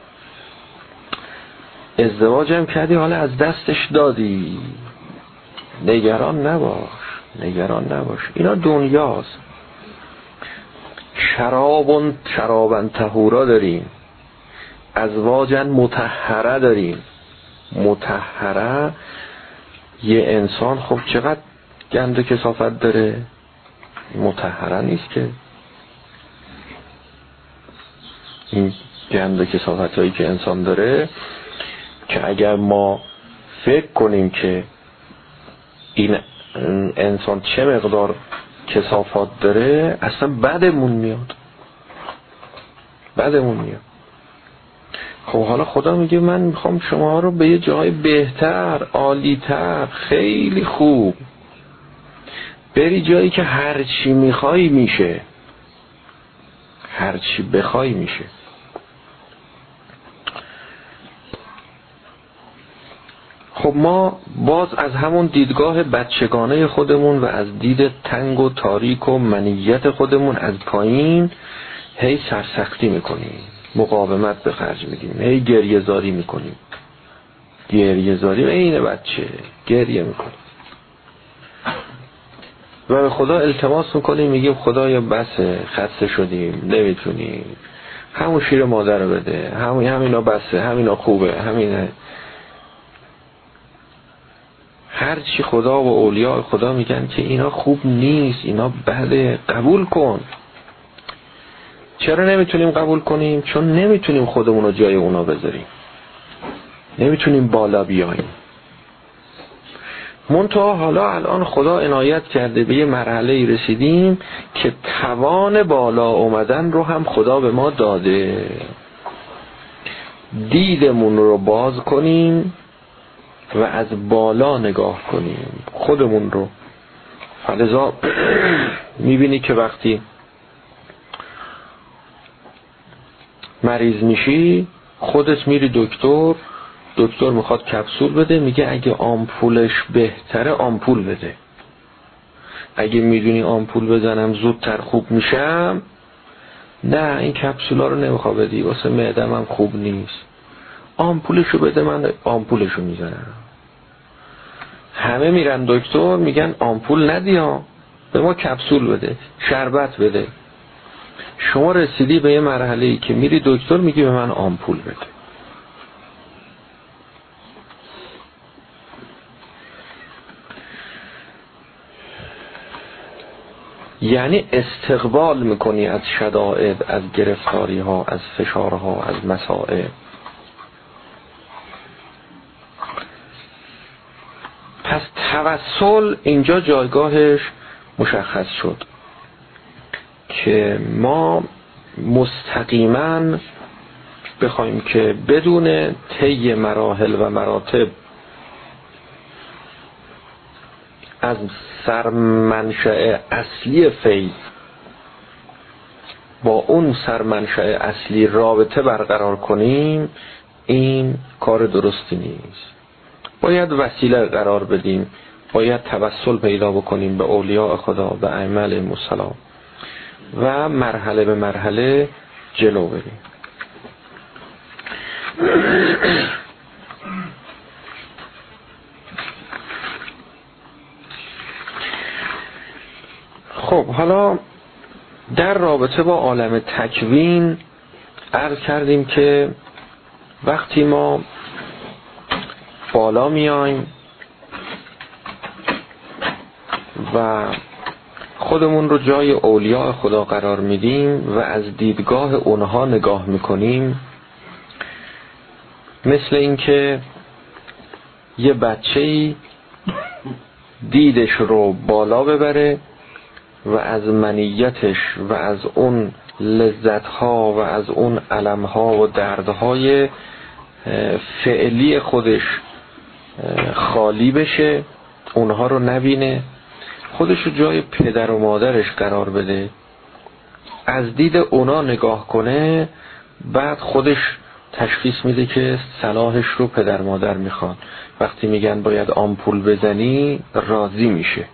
ازدواج هم کردی، حالا از دستش دادی، نگران نباش، نگران نباش. اینا دنیاست. شرابون شرابن طهورا داریم، ازواجن مطهره داریم. مطهره یه انسان خب چقدر گند و کثافت داره، مطهره نیست که. این گند و کثافت هایی که انسان داره که اگر ما فکر کنیم که این انسان چه مقدار کثافات داره، اصلا بدمون میاد، بدمون میاد. خب حالا خدا میگه من میخوام شما رو به یه جای بهتر، عالیتر، خیلی خوب، بری جایی که هر چی میخوای میشه، هر چی بخوای میشه. خب ما باز از همون دیدگاه بچگانه خودمون و از دید تنگ و تاریک و منیت خودمون از پایین هی سرسختی میکنیم، مقاومت به خرج میدیم، هی گریه زاری میکنیم، گریه زاری اینه بچه گریه میکنیم و به خدا التماس میکنیم، میگیم خدایا بسه، خسته شدیم، نمیتونیم، همون شیر مادر رو بده، همون همینا بسه، همینا خوبه، همینه. هر چی خدا و اولیاء خدا میگن که اینا خوب نیست، اینا بده، قبول کن. چرا نمیتونیم قبول کنیم؟ چون نمیتونیم خودمون رو جای اونا بذاریم، نمیتونیم بالا بیاییم. منتها حالا الان خدا عنایت کرده، به یه مرحله رسیدیم که توان بالا اومدن رو هم خدا به ما داده. دیدمون رو باز کنیم و از بالا نگاه کنیم خودمون رو. فلذا میبینی که وقتی مریض میشی، خودت میری دکتر، دکتر میخواد کپسول بده، میگه اگه آمپولش بهتره آمپول بده، اگه میدونی آمپول بزنم زودتر خوب میشم، نه این کپسولا رو نمیخواد بدی، واسه معدم هم خوب نیست، آمپولشو بده، من آمپولشو میزنم. همه میرن دکتر، میگن آمپول ندی ها، به ما کپسول بده، شربت بده. شما رسیدی به یه مرحله‌ای که میری دکتر میگی به من آمپول بده. یعنی استقبال میکنی از شدائد، از گرفتاری ها، از فشارها، از مسائل. پس توسل اینجا جایگاهش مشخص شد که ما مستقیما بخوایم که بدون طی مراحل و مراتب از سرمنشأ اصلی فیض با اون سرمنشأ اصلی رابطه برقرار کنیم، این کار درستی نیست. باید وسیله قرار بدیم، باید توسل پیدا بکنیم به اولیاء خدا، به ائمه علیهم السلام و مرحله به مرحله جلو بریم. خب حالا در رابطه با عالم تکوین عرض کردیم که وقتی ما بالا میایم و خودمون رو جای اولیاء خدا قرار میدیم و از دیدگاه اونها نگاه میکنیم، مثل اینکه یه بچه‌ای دیدش رو بالا ببره و از منیتش و از اون لذتها و از اون علمها و دردهای فعلی خودش خالی بشه، اونها رو نبینه، خودش رو جای پدر و مادرش قرار بده، از دید اونا نگاه کنه، بعد خودش تشخیص میده که صلاحش رو پدر مادر میخوان. وقتی میگن باید آمپول بزنی راضی میشه.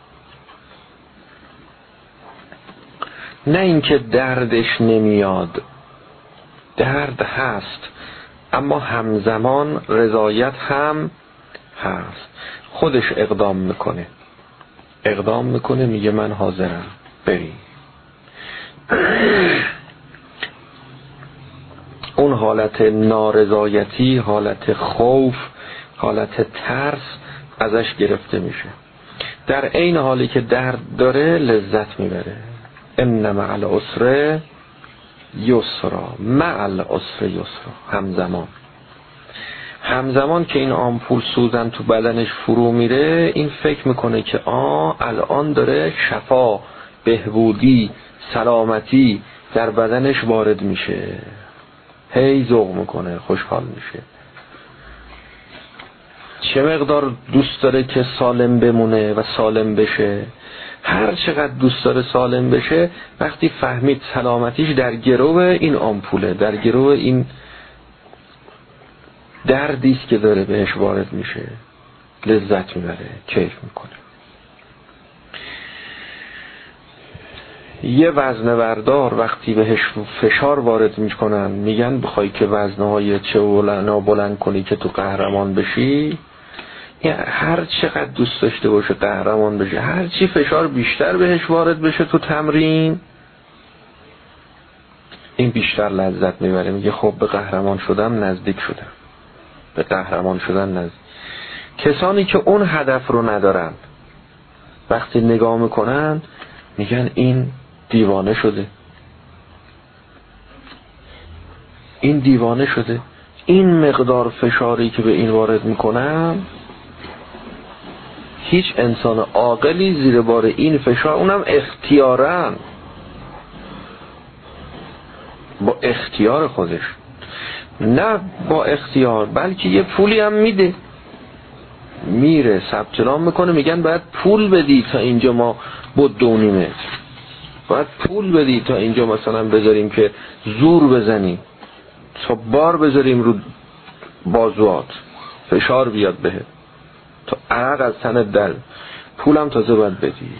نه اینکه دردش نمیاد، درد هست، اما همزمان رضایت هم هست. خودش اقدام میکنه اقدام میکنه میگه من حاضرم بری. اون حالت نارضایتی، حالت خوف، حالت ترس ازش گرفته میشه. در عین حالی که درد داره لذت میبره. ان مع العسر یسرا، مع العسر یسرا، همزمان همزمان که این آمپول سوزن تو بدنش فرو میره، این فکر میکنه که آه الان داره شفا، بهبودی، سلامتی در بدنش وارد میشه. هی ذوق میکنه، خوشحال میشه. چه مقدار دوست داره که سالم بمونه و سالم بشه. هر چقدر دوست داره سالم بشه، وقتی فهمید سلامتیش در گرو این آمپوله، در گرو این دردیست که داره بهش وارد میشه، لذت میبره، کیف میکنه. یه وزنه بردار وقتی بهش فشار وارد میکنن، میگن بخوای که وزنهای چه بلند بلند کنی که تو قهرمان بشی، هر چقدر دوست داشته باشه قهرمان بشه، هر چی فشار بیشتر بهش وارد بشه تو تمرین، این بیشتر لذت میبره. میگه خب به قهرمان شدم نزدیک شدم، به قهرمان شدن نزدیک. کسانی که اون هدف رو ندارن وقتی نگاه میکنن میگن این دیوانه شده، این دیوانه شده. این مقدار فشاری که به این وارد میکنم، هیچ انسان عاقلی زیر بار این فشار، اونم اختیاراً، با اختیار خودش، نه با اختیار بلکه یه پولی هم میده، میره ثبت نام میکنه، میگن باید پول بدی تا اینجا ما بود دونیمه، باید پول بدی تا اینجا مثلا بذاریم که زور بزنیم، تا بار بذاریم رو بازوات، فشار بیاد بهت، تا عرق از تنت در، پولم تازه باید بدی.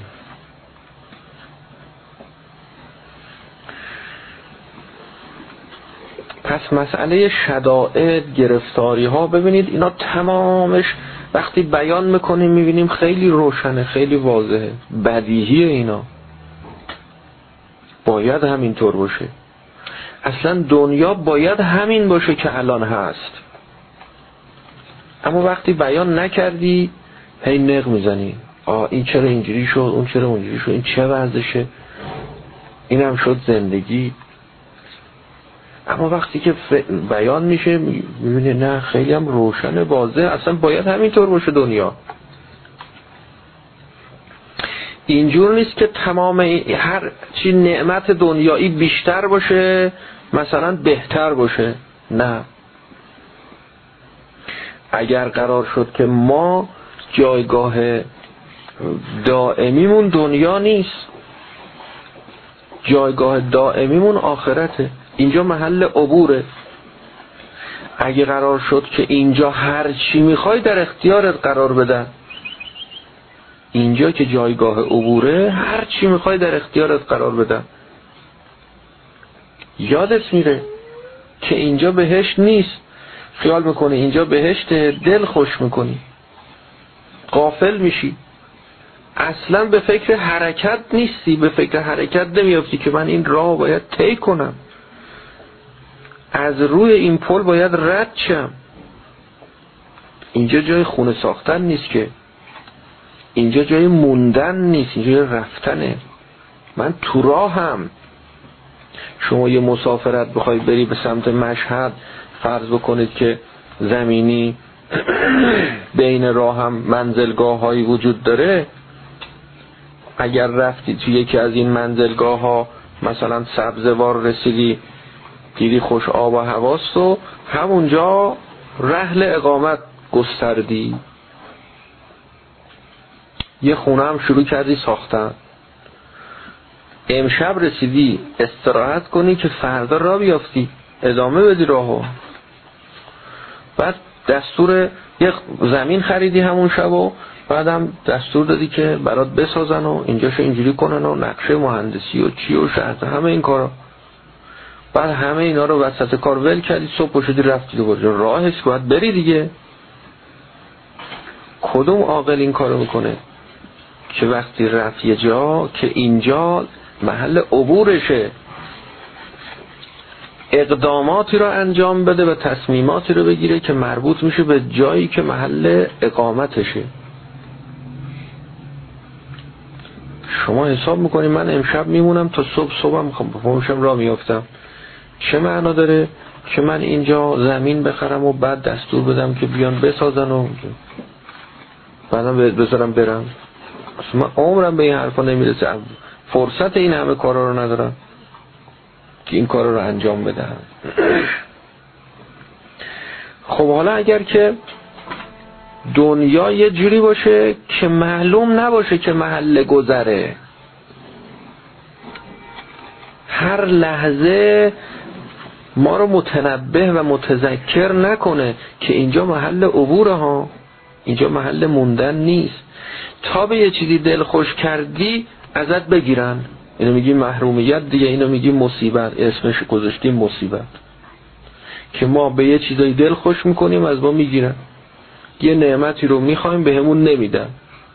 پس مسئله شدائد، گرفتاری ها، ببینید اینا تمامش وقتی بیان میکنیم میبینیم خیلی روشنه، خیلی واضحه، بدیهیه. اینا باید همینطور باشه. اصلا دنیا باید همین باشه که الان هست. اما وقتی بیان نکردی هی نق میزنی، آه این چرا اینجوری شد، اون چرا اونجوری شد، این چه وضعشه، اینم شد زندگی. اما وقتی که بیان میشه میبینی نه، خیلی هم روشنه، واضحه، اصلا باید همینطور باشه دنیا. اینجور نیست که تمام هر چی نعمت دنیایی بیشتر باشه مثلا بهتر باشه، نه. اگر قرار شد که ما جایگاه دائمیمون دنیا نیست، جایگاه دائمیمون آخرته، اینجا محل عبوره. اگه قرار شد که اینجا هر چی میخوای در اختیارت قرار بدن، اینجا که جایگاه عبوره هر چی میخوای در اختیارت قرار بدن، یادت میره که اینجا بهشت نیست، خیال میکنی اینجا بهشت، دل خوش میکنی، غافل میشی، اصلا به فکر حرکت نیستی، به فکر حرکت نمیافتی که من این راه باید طی کنم، از روی این پل باید رد شم. اینجا جای خونه ساختن نیست که، اینجا جای موندن نیست، اینجا جای رفتنه. من تو راهم. شما یه مسافرت بخوای بری به سمت مشهد، فرض بکنید که زمینی بین راه هم منزلگاه هایی وجود داره، اگر رفتی تو یکی از این منزلگاه ها مثلا سبزوار رسیدی، دیدی خوش آب و هواست و همونجا رحل اقامت گستردی، یه خونه هم شروع کردی ساختن، امشب رسیدی استراحت کنی که فردا راه بیافتی ادامه بدی راهو. بعد دستور یه زمین خریدی همون شب و بعدم دستور دادی که برات بسازن و اینجاشو اینجوری کنن و نقشه مهندسی و چی و شرط همه این کارا. بعد همه اینا رو وسط کار ول کردی، صبح پشدی رفتی دوباره راهش که باید بری دیگه. کدوم عاقل این کارو میکنه که وقتی رفت یه جا که اینجا محل عبورشه، اقداماتی رو انجام بده و تصمیماتی رو بگیره که مربوط میشه به جایی که محل اقامتشه. شما حساب میکنی من امشب میمونم تا صبح، صبح میخوام بفهمشم راه میافتم، چه معنا داره که من اینجا زمین بخرم و بعد دستور بدم که بیان بسازن و بعدم بذارم برم؟ اصلا من عمرم به این حرفا نمیرسه، فرصت این همه کارا رو ندارم که این کارا رو انجام بدم. خب حالا اگر که دنیا یه جوری باشه که معلوم نباشه که محل گذره، هر لحظه ما رو متنبه و متذکر نکنه که اینجا محل عبوره ها، اینجا محل موندن نیست، تا به یه چیزی دل خوش کردی ازت بگیرن، اینو میگی محرومیت دیگه، اینو میگی مصیبت، اسمش گذاشتیم مصیبت، که ما به یه چیزای دل خوش میکنیم از ما میگیرن، یه نعمتی رو میخوایم به همون نمیدن.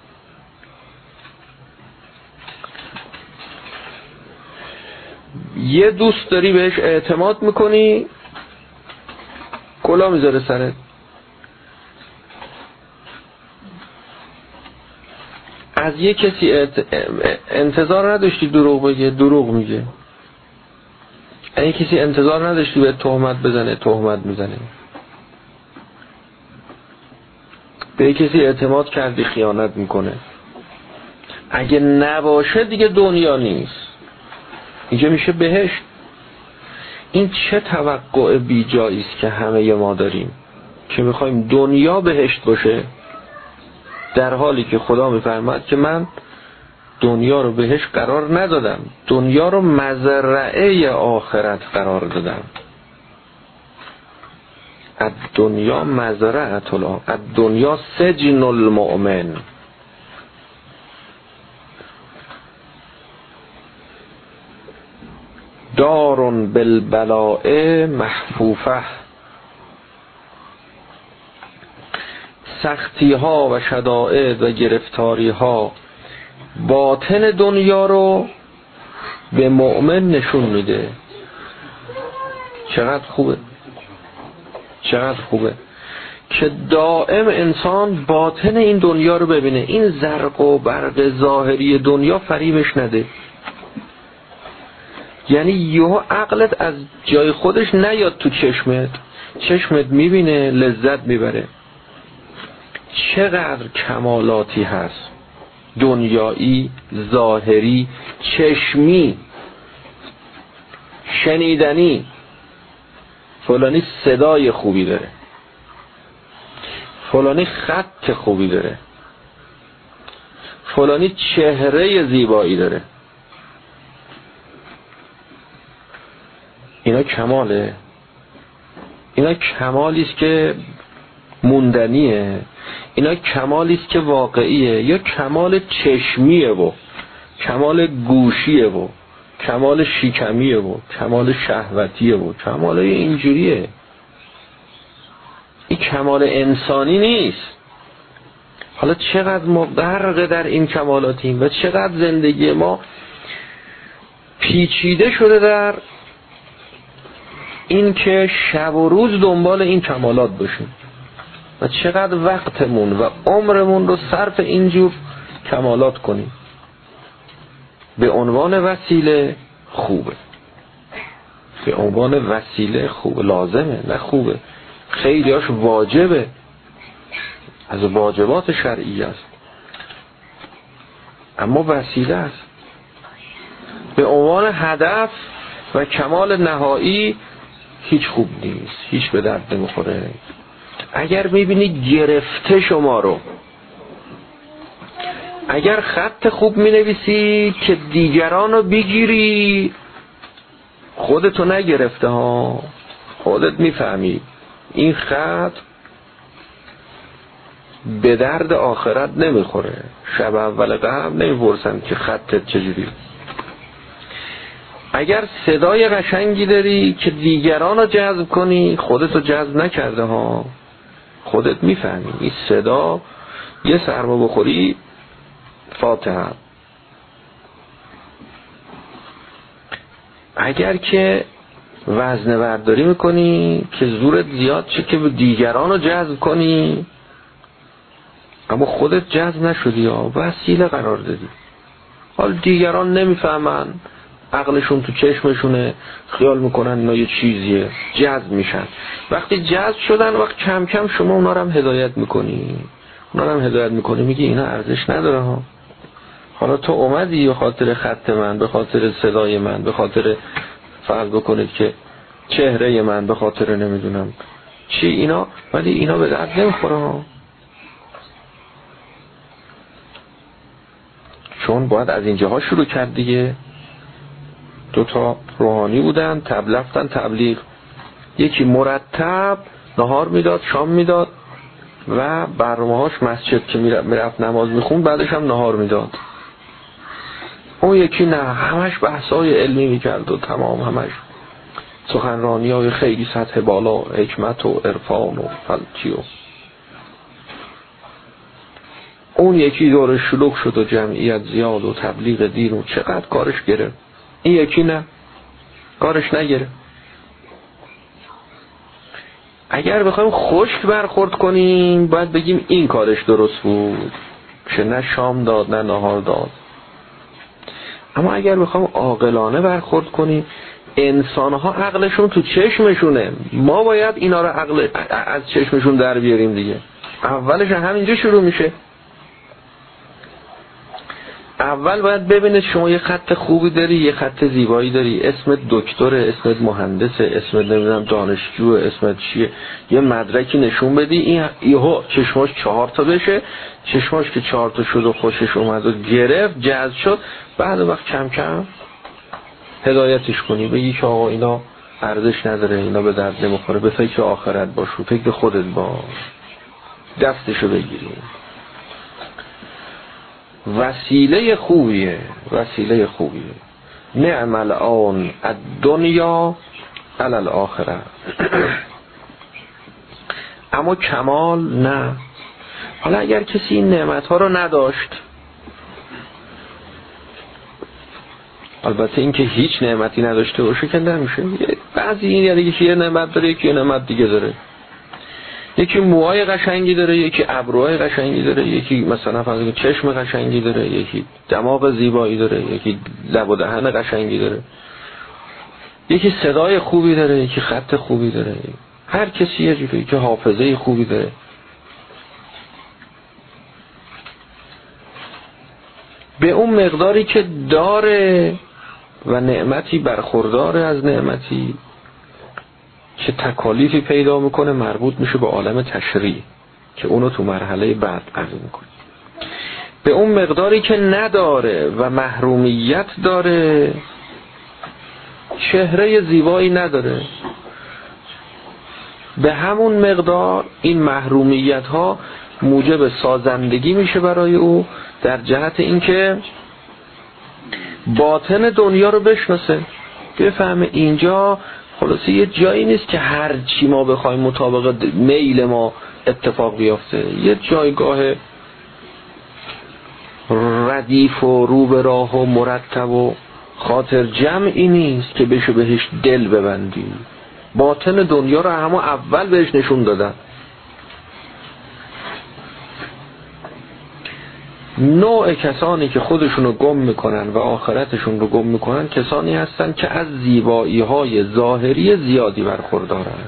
یه دوست داری بهش اعتماد میکنی، کلا میذاره سرت، از یه کسی انتظار نداشتی دروغ بگه، دروغ میگه، از یه کسی انتظار نداشتی به تهمت بزنه، تهمت میزنه، به یه کسی اعتماد کردی خیانت میکنه. اگه نباشه دیگه دنیا نیست، اینجا میشه بهشت. این چه توقع بی جایی است که همه ما داریم که میخوایم دنیا بهشت باشه، در حالی که خدا میفرماد که من دنیا رو بهشت قرار ندادم، دنیا رو مزرعه آخرت قرار دادم. الدنیا مزرعه الله، الدنیا سجن المؤمن. دار بالبلاء محفوفه، سختی ها و شدائد و گرفتاری ها باطن دنیا رو به مؤمن نشون میده. چقدر خوبه، چقدر خوبه که دائم انسان باطن این دنیا رو ببینه، این زرق و برق ظاهری دنیا فریبش نده. یعنی یهو عقلت از جای خودش نیاد تو چشمت، چشمت میبینه لذت میبره. چقدر کمالاتی هست دنیایی، ظاهری، چشمی، شنیدنی. فلانی صدای خوبی داره، فلانی خط خوبی داره، فلانی چهره زیبایی داره. اینا کماله؟ اینا کمالی است که موندنیه، اینا کمالی است که واقعیه، یا کمال چشمیه و کمال گوشیه و کمال شیکمیه و کمال شهوتیه و کمال اینجوریه. این کمال انسانی نیست. حالا چقدر ما غرق در این کمالاتیم و چقدر زندگی ما پیچیده شده در این که شب و روز دنبال این کمالات باشیم و چقدر وقتمون و عمرمون رو صرف اینجور کمالات کنیم. به عنوان وسیله خوبه، به عنوان وسیله خوبه، لازمه، نه خوبه، خیلی هاش واجبه، از واجبات شرعی است، اما وسیله است. به عنوان هدف و کمال نهایی هیچ خوب نیست، هیچ به درد نمیخوره. اگر میبینی گرفته شما رو، اگر خط خوب مینویسی که دیگران رو بگیری، خودتو نگرفته ها، خودت میفهمی این خط به درد آخرت نمیخوره. شب اول قبل نمیپرسن که خطت چجوری. اگر صدای قشنگی داری که دیگران رو جذب کنی، خودتو جذب نکرده ها، خودت میفهمی این صدا یه سرما بخوری فاتحه. اگر که وزنه برداری میکنی که زورت زیاد چه که دیگران رو جذب کنی، اما خودت جذب نشدی ها، وسیله قرار دادی. حال دیگران نمیفهمن، عقلشون تو چشمشونه، خیال میکنن اینا یه چیزیه، جذب میشن. وقتی جذب شدن، وقت کم کم شما اونا رو هم هدایت میکنی، اونا رو هم هدایت میکنی، میگی اینا ارزش نداره ها. حالا تو اومدی به خاطر خط من، به خاطر صدای من، به خاطر فرض بکنید که چهره من، به خاطر نمیدونم چی اینا، ولی اینا به درد نمیخوره ها. چون باید از اینجاها شروع کرد دیگه. دوتا روحانی بودن، تبلفتن تبلیغ، یکی مرتب نهار میداد، شام میداد و برنامه‌هاش مسجد که میرفت نماز میخوند، بعدش هم نهار میداد. اون یکی نه، همش بحثای علمی میکرد و تمام همش سخنرانی های خیلی سطح بالا، حکمت و عرفان و فلچی و اون یکی دور شلوغ شد و جمعیت زیاد و تبلیغ دین و چقدر کارش گرفت. این یکی نه، کارش نگرفت. اگر بخوایم خشک برخورد کنیم باید بگیم این کارش درست بود که نه شام داد نه نهار داد. اما اگر بخوایم عاقلانه برخورد کنیم، انسانها عقلشون تو چشمشونه، ما باید اینا رو عقل از چشمشون در بیاریم دیگه. اولش همینجا شروع میشه. اول باید ببینید شما یه خط خوبی داری، یه خط زیبایی داری، اسمت دکتره، اسمت مهندسه، اسمت نمیدونم دانشجوه، اسمت چیه، یه مدرکی نشون بدی، این یهو چشماش چهار تا بشه، چشماش که چهار تا شد و خوشش اومد و گرفت، جذب شد، بعد وقت کم کم هدایتش کنی، بگی که آقا اینا ارزش نداره، اینا به درد نمیخوره، به فکر آخرت باش، فکر خودت باش، دستشو بگیری. وسیله خوبیه، وسیله خوبیه. نعم الآن الدنیا علی الاخره. اما کمال نه. حالا اگر کسی این نعمت ها رو نداشت، البته این که هیچ نعمتی نداشته باشه که نمیشه، بعضی این یعنی که یه نعمت داره، یکی یه نعمت دیگه داره، یکی موهای قشنگی داره، یکی ابروهای قشنگی داره، یکی مثلا فرض کنید چشم قشنگی داره، یکی دماغ زیبایی داره، یکی لب و دهن قشنگی داره، یکی صدای خوبی داره، یکی خط خوبی داره، هر کسی یه جوری، که حافظه خوبی داره. به اون مقداری که داره و نعمتی برخورداره از نعمتی که تکالیفی پیدا میکنه، مربوط میشه به عالم تشریع که اونو تو مرحله بعد عرض میکنه. به اون مقداری که نداره و محرومیت داره، چهره زیبایی نداره، به همون مقدار این محرومیت ها موجب سازندگی میشه برای او در جهت اینکه باطن دنیا رو بشناسه، بفهمه اینجا خلاصه یه جایی نیست که هر چی ما بخوایم مطابق میل ما اتفاق بیافته. یه جایگاه ردیف و رو به راه و مرتب و خاطر جمعی نیست که بشه بهش دل ببندی. باطن دنیا رو همه اول بهش نشون دادن. نوع کسانی که خودشون رو گم میکنن و آخرتشون رو گم میکنن کسانی هستن که از زیبایی های ظاهری زیادی برخوردارن.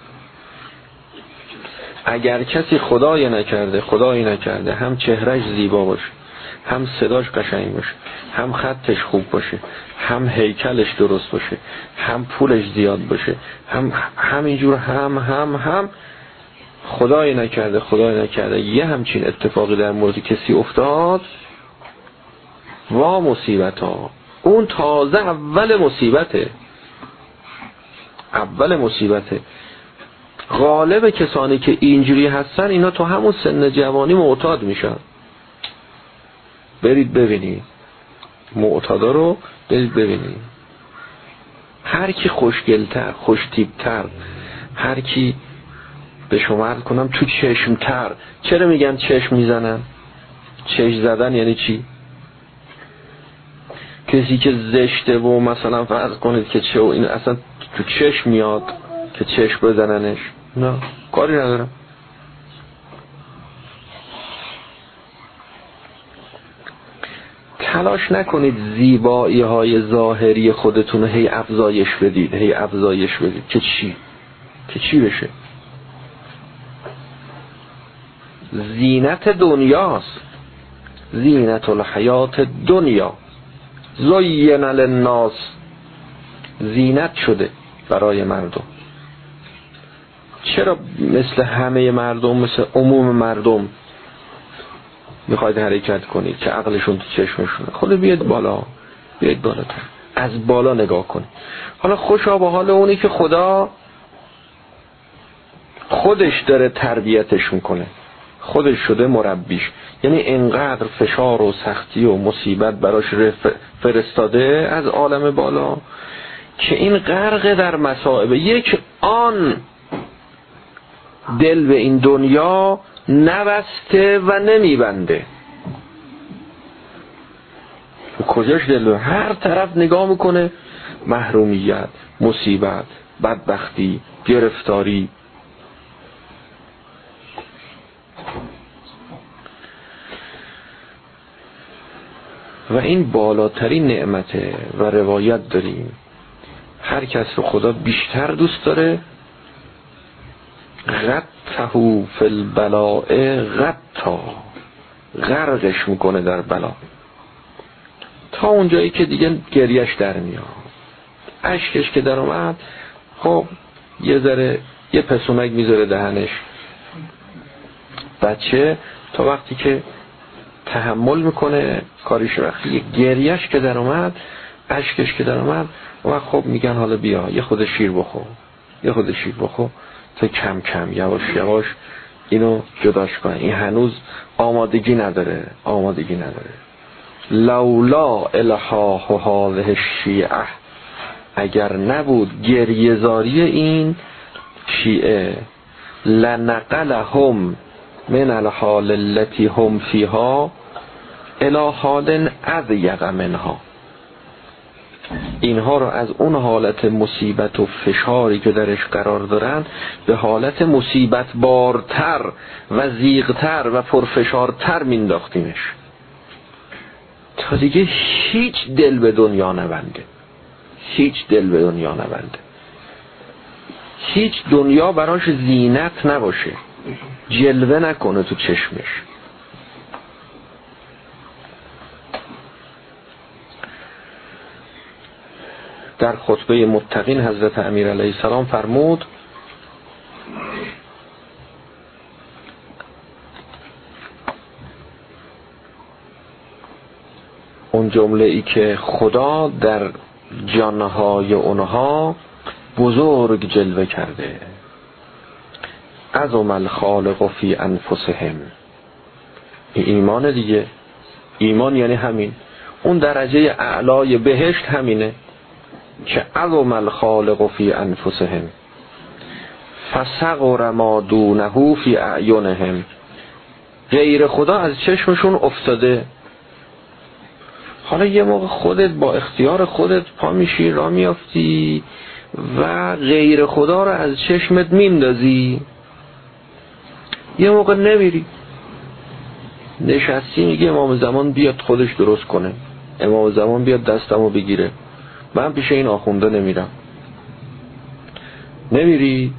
اگر کسی خدای نکرده خدایی نکرده هم چهرش زیبا باشه، هم صداش قشنگ باشه، هم خطش خوب باشه، هم هیکلش درست باشه، هم پولش زیاد باشه، هم همینجور هم هم هم خدای نکرده خدای نکرده یه همچین اتفاقی در مورد کسی افتاد، وا مصیبت ها. اون تازه اول مصیبته، اول مصیبته. غالب کسانی که اینجوری هستن اینا تو همون سن جوانی معتاد میشن. برید ببینید معتادا رو، برید ببینید. هر کی خوشگلتر، خوشتیبتر، هر کی به شما عرض کنم تو چشمتر. چرا میگن چشم میزنن؟ چشم زدن یعنی چی؟ کسی که زشته و مثلا فرض کنید که چه و این اصلا تو چشم میاد که چشم بزننش، نه کاری ندارم. تلاش نکنید زیبایی های ظاهری خودتون هی افزایش بدید، هی افزایش بدید که چی؟ که چی بشه؟ زینت دنیاست، زینت الحیات دنیا زین للناس، زینت شده برای مردم. چرا مثل همه مردم، مثل عموم مردم میخواید حرکت کنید که عقلشون تو چشمشونه؟ خود بیاید بالا، بیاید بالاتر، از بالا نگاه کنید. حالا خوشا به حال اونی که خدا خودش داره تربیتش میکنه، خودش شده مربیش، یعنی انقدر فشار و سختی و مصیبت براش فرستاده از عالم بالا که این غرق در مصائب. یک آن دل به این دنیا نبسته و نمیبنده. کجاش دل به هر طرف نگاه میکنه؟ محرومیت، مصیبت، بدبختی، گرفتاری. و این بالاترین نعمته. و روایت داریم هر کس رو خدا بیشتر دوست داره غطه فی البلاء غطا، غرقش میکنه در بلا تا اونجایی که دیگه گریش در میاد، اشکش که در اومد، خب یه ذره یه پسونک میذاره دهنش بچه تا وقتی که تحمل میکنه کاریش. وقتی یه گریش که در اومد، اشکش که در اومد، و خب میگن حالا بیا یه خود شیر بخور، یه خود شیر بخور تا کم کم یواش یواش اینو جداش کنه. این هنوز آمادگی نداره، آمادگی نداره. لولا الحاح هذه الشیعه، اگر نبود گریه‌زاری این شیعه، لنقلهم من الحال التي هم فيها الى حال اضيق منها، اینها رو از اون حالت مصیبت و فشاری که درش قرار دارن به حالت مصیبت بارتر و زیغتر و پرفشارتر مینداختیمش تا دیگه هیچ دل به دنیا نبنده، هیچ دل به دنیا نبنده، هیچ دنیا براش زینت نباشه، جلوه نکنه تو چشمش. در خطبه متقین حضرت امیر علیه السلام فرمود اون جمله ای که خدا در جانهای اونها بزرگ جلوه کرده، عظم الخالق فی انفسهم. ایمان دیگه، ایمان یعنی همین، اون درجه اعلای بهشت همینه که عظم الخالق فی انفسهم فصغر ما دونه فی اعینهم. غیر خدا از چشمشون افتاده. حالا یه موقع خودت با اختیار خودت پا میشی را میافتی و غیر خدا رو از چشمت میندازی، یه موقع نمیری، نشستی میگه امام زمان بیاد خودش درست کنه، امام زمان بیاد دستمو بگیره، من پیش این آخونده نمیرم. نمیری.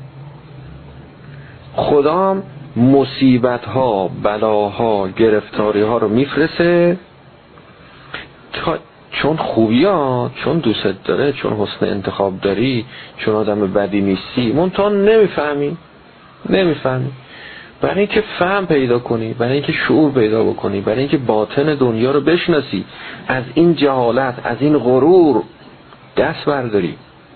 خدا هم مصیبت ها، بلاها، گرفتاری ها رو میفرسه تا چون خوبی ها، چون دوست داره، چون حسن انتخاب داری، چون آدم بدی نیستی، منتها نمیفهمی نمیفهمی برای اینکه فهم پیدا کنی، برای اینکه شعور پیدا بکنی، برای اینکه باطن دنیا رو بشناسی، از این جهالت، از این غرور دست برداری.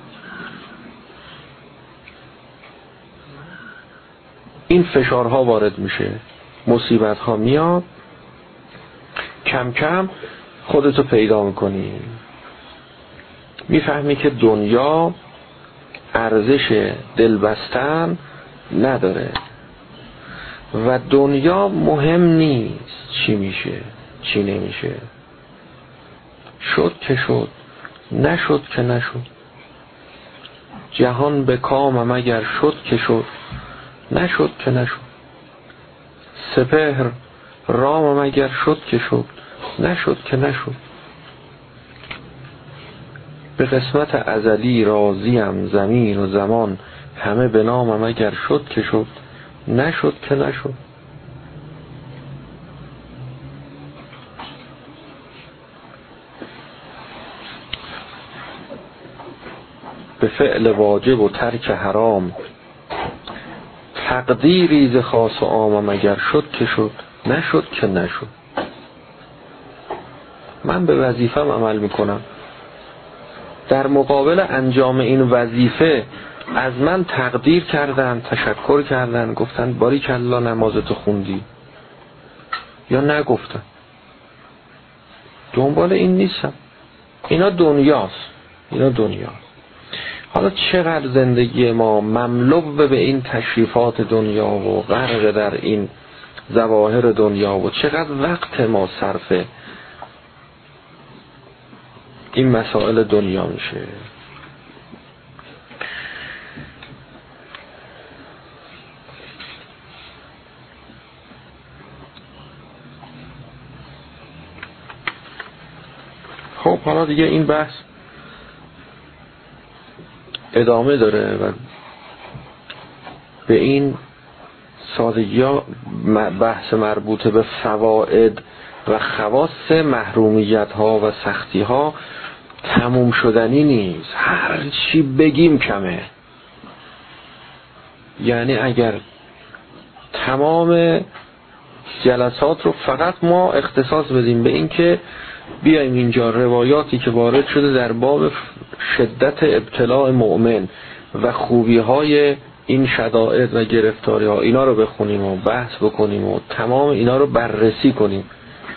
این فشارها وارد میشه، مصیبت ها میاد، کم کم خودتو پیدا میکنی، میفهمی که دنیا ارزش دل بستن نداره و دنیا مهم نیست چی میشه چی نمیشه. شد که شد، نشد که نشد. جهان به کامم اگر شد که شد، نشد که نشد. سپهر رامم اگر شد که شد، نشد که نشد. به قسمت ازلی راضیم، زمین و زمان همه به نامم اگر شد که شد، نشد که نشد. به فعل واجب و ترک حرام تقدیری ز خاص و عامم اگر شد که شد، نشد که نشد. من به وظیفه‌ام عمل میکنم، در مقابل انجام این وظیفه از من تقدیر کردن، تشکر کردن، گفتن باریکالله نمازتو خوندی، یا نگفتن. دنبال این نیستم. اینا دنیاست، اینا دنیاست. حالا چقدر زندگی ما مملو به این تشریفات دنیا و غرق در این ظواهر دنیا و چقدر وقت ما صرف این مسائل دنیا میشه. خب حالا دیگه این بحث ادامه داره و به این سادگی ها بحث مربوط به فواید و خواص محرومیت ها و سختی ها تموم شدنی نیست. هر چی بگیم کمه. یعنی اگر تمام جلسات رو فقط ما اختصاص بدیم به این که بیایم اینجا روایاتی که وارد شده در باب شدت ابتلاء مؤمن و خوبی های این شدائد و گرفتاری ها، اینا رو بخونیم و بحث بکنیم و تمام اینا رو بررسی کنیم،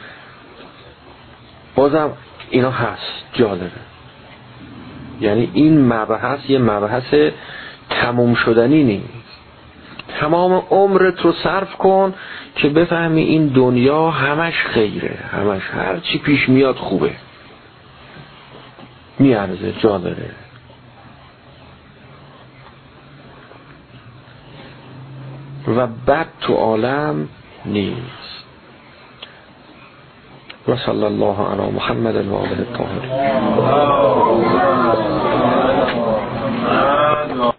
بازم اینا هست، جا داره. یعنی این مبحث یه مبحث تموم شدنی نیست. تمام عمرت رو صرف کن که بفهمی این دنیا همش خیره، همش هر چی پیش میاد خوبه، میارزه، جا داره. و بد تو عالم نیست. و صلی الله علی محمد و آله الطاهرین.